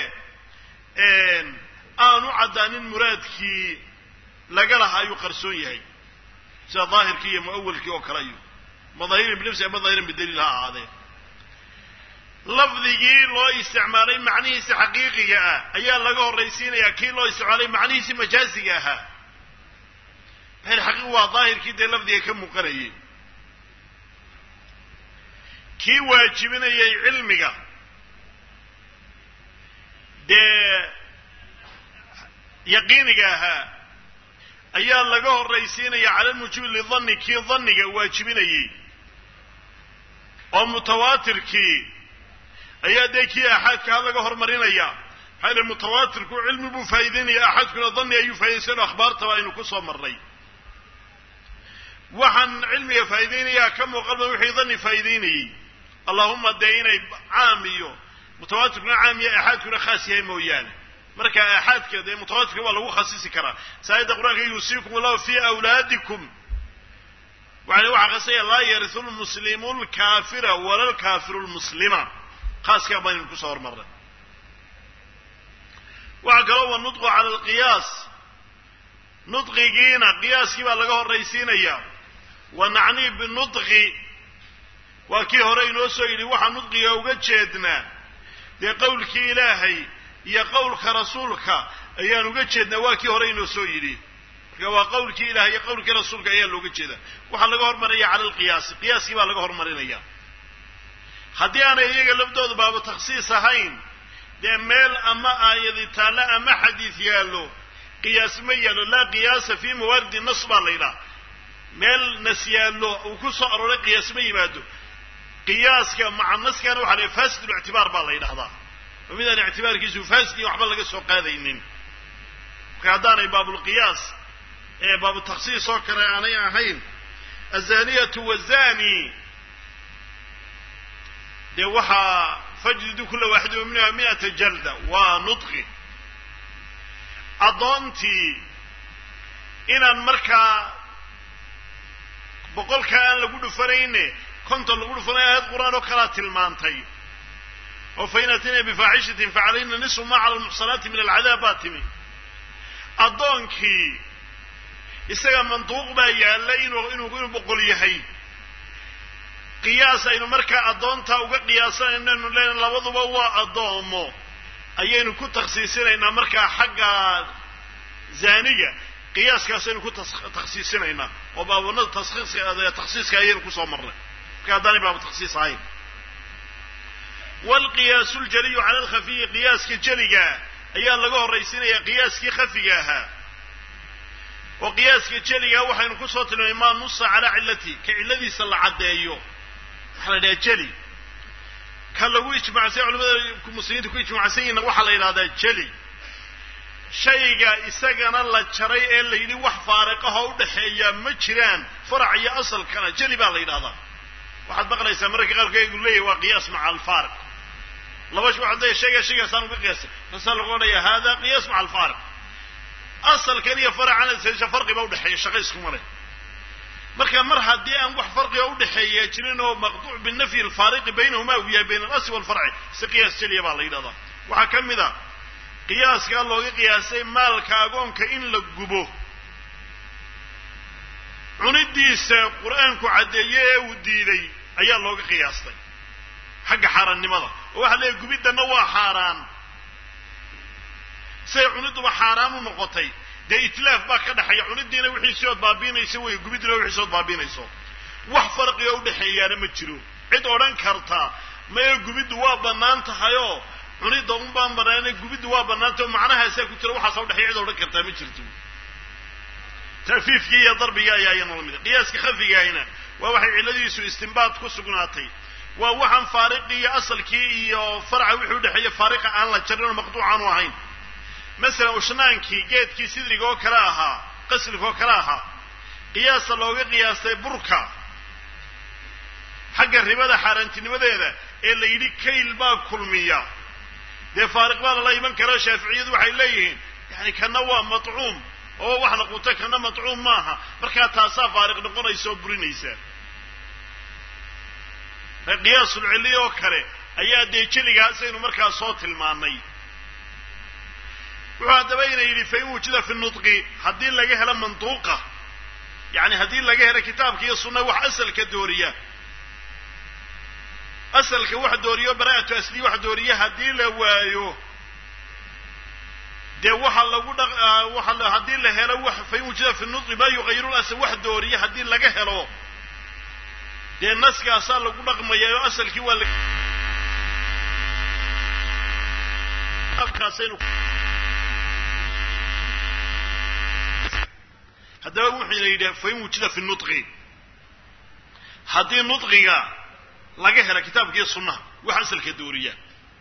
aanu caddaanin muraadkii laga lahaa ayuu qarsoon yahay sida daahirkii iyo muawalkii oo kale ayuu مظاهر بنفسه مظاهر بالدليل هذا لفظي لو استعمالي معنيه حقيقي ايا لغا هريسين يا كي لو استعمالي معنيه مجازي ها هل حقيقي وظاهر كده لفظي كم قريه كي واجبنا يا علمك ده يقينك ها ايا لغا هريسين يا على الموجب للظن كي ظنك واجبنا oo mutawaatirkii ayaa deekii axadka laga hormarinaya hada mutawaatirku cilmi buu faa'iideynaya axadkuna dhanni ayuu faa'iideysan akhbaarta aynu ku soo marnay waxaan cilmiga faa'iideynaya ka muuqda wixii dhanni faa'iideynayay allahumma daynay caamiyo mutawaatirkuna caamiyo axadkuna khaas yahay mooyaan marka axadka de mutawaatirka waa lagu khasisi karaa saayida quraanka yusiikum wallahu fi awlaadikum وعلى وعقصية لا يرث المسلم الكافر ولا الكافر المسلم خاص كابين الكسور مرة وعقلوا النطق على القياس نطق جينا قياس كيف لقاه الرئيسين اياه ونعني بالنطق وكي هرين وسويلي وحا نطق يوجد شيدنا دي قولك إلهي يا قولك رسولك ايا نوجد شيدنا وكي هرين وسويلي وقولك إله يا قولك رسولك أيها اللوجة كذا وحنا لقاه مريا على القياس قياس يبقى لقاه مريا هدي أنا يجي لبدود باب تخصيص هين ده ميل أما آية تعالى أما حديث يالو قياس ميالو لا قياس في موارد النصب علينا ميل نسيالو وكسر أرولا قياس ميالو قياس مع النص كانوا على فاسد الاعتبار بالله هذا ومن الاعتبار كيسو فاسد وحبل لك السوق هذا ينين كهداني باب القياس باب التخصيص وكرا أنا أهين الزانية والزاني دي وحا فجد كل واحد منها 100 جلدة ونطقي أضانتي إن المركة بقول كان لقول فرينه كنت لقول فرينه القرآن وكرات المانتي وفينتنا بفاحشة فعلينا نصف ما على المحصنات من العذابات أضانكي isaga manduuq baa yaala inuu boqol yahay qiyaas aynu marka adoonta uga qiyaasanayno leen labaduba waa adoomo ayaynu ku takhsiisinaynaa marka xagga zaaniga qiyaaskaas aynu ku takhsiisinaynaa oo baabana takhsiiska ayaynu ku soo marnay ka hadani baab takhsiis ay wal qiyaas al jali ala al khafi qiyaaska jaliga ayaa laga horeysinaya qiyaaskii khafiga ahaa وقياس كجليا وحين كسوت الإمام نص على علتي كعلتي صلى عدايو حلا جلي كان لو يجمع سي علماء المسلمين كو يجمع سينا وحلا الى هذا جلي شيغا اسغنا لا جري ee la yiri wax faariqaha u dhaxeeya ma jiraan farac iyo asal kana jali baa la yiraahdaa waxaad baqlaysaa marka qalkaygu leeyahay waa qiyaas maca al faariq labash waxay shayga saan uga qiyaasay nasal qoonaya hada qiyaas maca al faariq أصل كان يفرع عن السجى فرق بوضح حي شقيس كمره مركا مرها دي أن وح فرق بوضح حي جنينه مقطوع بالنفي الفارق بينهما ويا بين الأصل والفرع سقياس جلي بالله إذا وحكم ذا قياس قال له قياسين مالك أقوم كإن لقبوه عندي القرآن كعديه وديدي أي الله قياس حق حارن نمضى واحد يقبل ده نوع حاران سيعنده حرام نقطي ده إتلاف بقى كده حيعنده وحي سود بابين يسوي قبيد له وحي سود بابين يسوي wax farqi oo dhaxeeyana ma jiro cid oran karta ma gubid waa banaanta hayo cunida un baan banaanay gubid waa banaanta macnaha ay ku tiro waxa soo dhaxeeyay cid oran karta ma jirto tafiifki iyo darbiga ayaa lamid qiyaaska khafigaayna waa waxay ciladiisu istinbaad ku sugnaatay waa waxan faariqi iyo asalkii iyo farca wuxuu dhaxeeyay faariqa aan la jarin maqduucan oo ahayn مثلا وشنانكي جيدكي سيدريغو كلاها قسلكو كلاها قياس لوغا قياسay burka xagga ribada xaaraantinimadeeda ee la yiri kayl baa kulmiya de faariq baa la iman kara shaafiiciyadu waxay leeyihiin yani kana waa mat'uum oo wax la quuta kana mat'uum maaha marka taasa faariq noqonayso burinaysa qiyaas ulciliyo kale ayaa de jiligaas aynu markaa soo tilmaanay وهذا بين يدي في وجود في النطق هدي لقى هلا منطوقة يعني هدي لقى هلا كتاب كي السنة وحصل كدورية أصل كواحد دورية براءة أصلي واحد دورية هدي لوايو ده وحل هدي له هلا في وجود في النطق ما يغيرون أصل واحد دورية هدي لقى هلا ده الناس كأصل لقوا رقم يا أصل كي ولا أفكاسينه هذا هو حين فهم كذا في النطق هذه النطقية لقيها كتاب كي السنة وحصل كدورية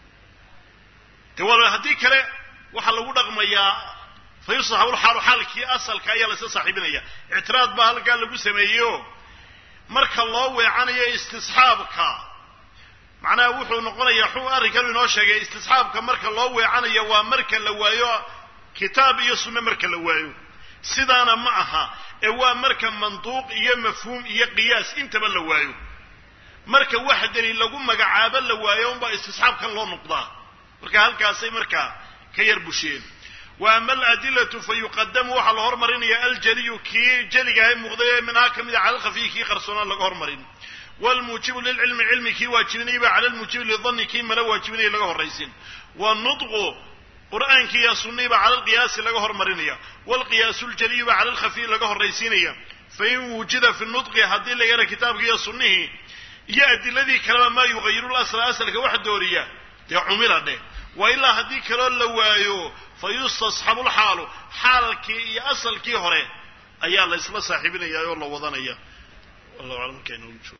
تقول هذه كله وحلو رقم يا فيصح الحال حالك أصل كأي لسه صاحبنا يا اعتراض بهالك قال له سميه مرك الله وعني استصحابك معناه وحو نقول يا حو أركل نوشة استصحابك مرك الله وعني ومرك لوايو كتاب يسمى مرك لوايو سيدانا معها ايوا مركا منطوق iyo mafhuum iyo qiyaas intaba la waayo marka wax daliil lagu magacaabo la waayo ba istisxaabkan loo noqdaa marka halkaas ay marka ka yar busheen wa amal adillatu fayuqaddamu wa hal hormarinaya al jaliyu ki jaliga ay muqday minha kamid al khafi ki qarsoona laga hormarin wal mujib lil ilmi ilmi ki waajibinayba ala al mujib lil dhanni ki mala waajibinay laga horeysin wa nutqu قرآن كي يصنيب على القياس لغا هرمرينيا والقياس الجلي على الخفي لغا هريسينيا فإن وجد في النطق هدي لغا كتاب كي يصنيه يأتي الذي كلام ما يغير الأصل أصل كواحد دورية عمر ده وإلا هدي كلام لوايو فيستصحب الحال حال كي أصل كي هري أيها الله إسلا صاحبنا يا الله وضانيا والله أعلم كأنه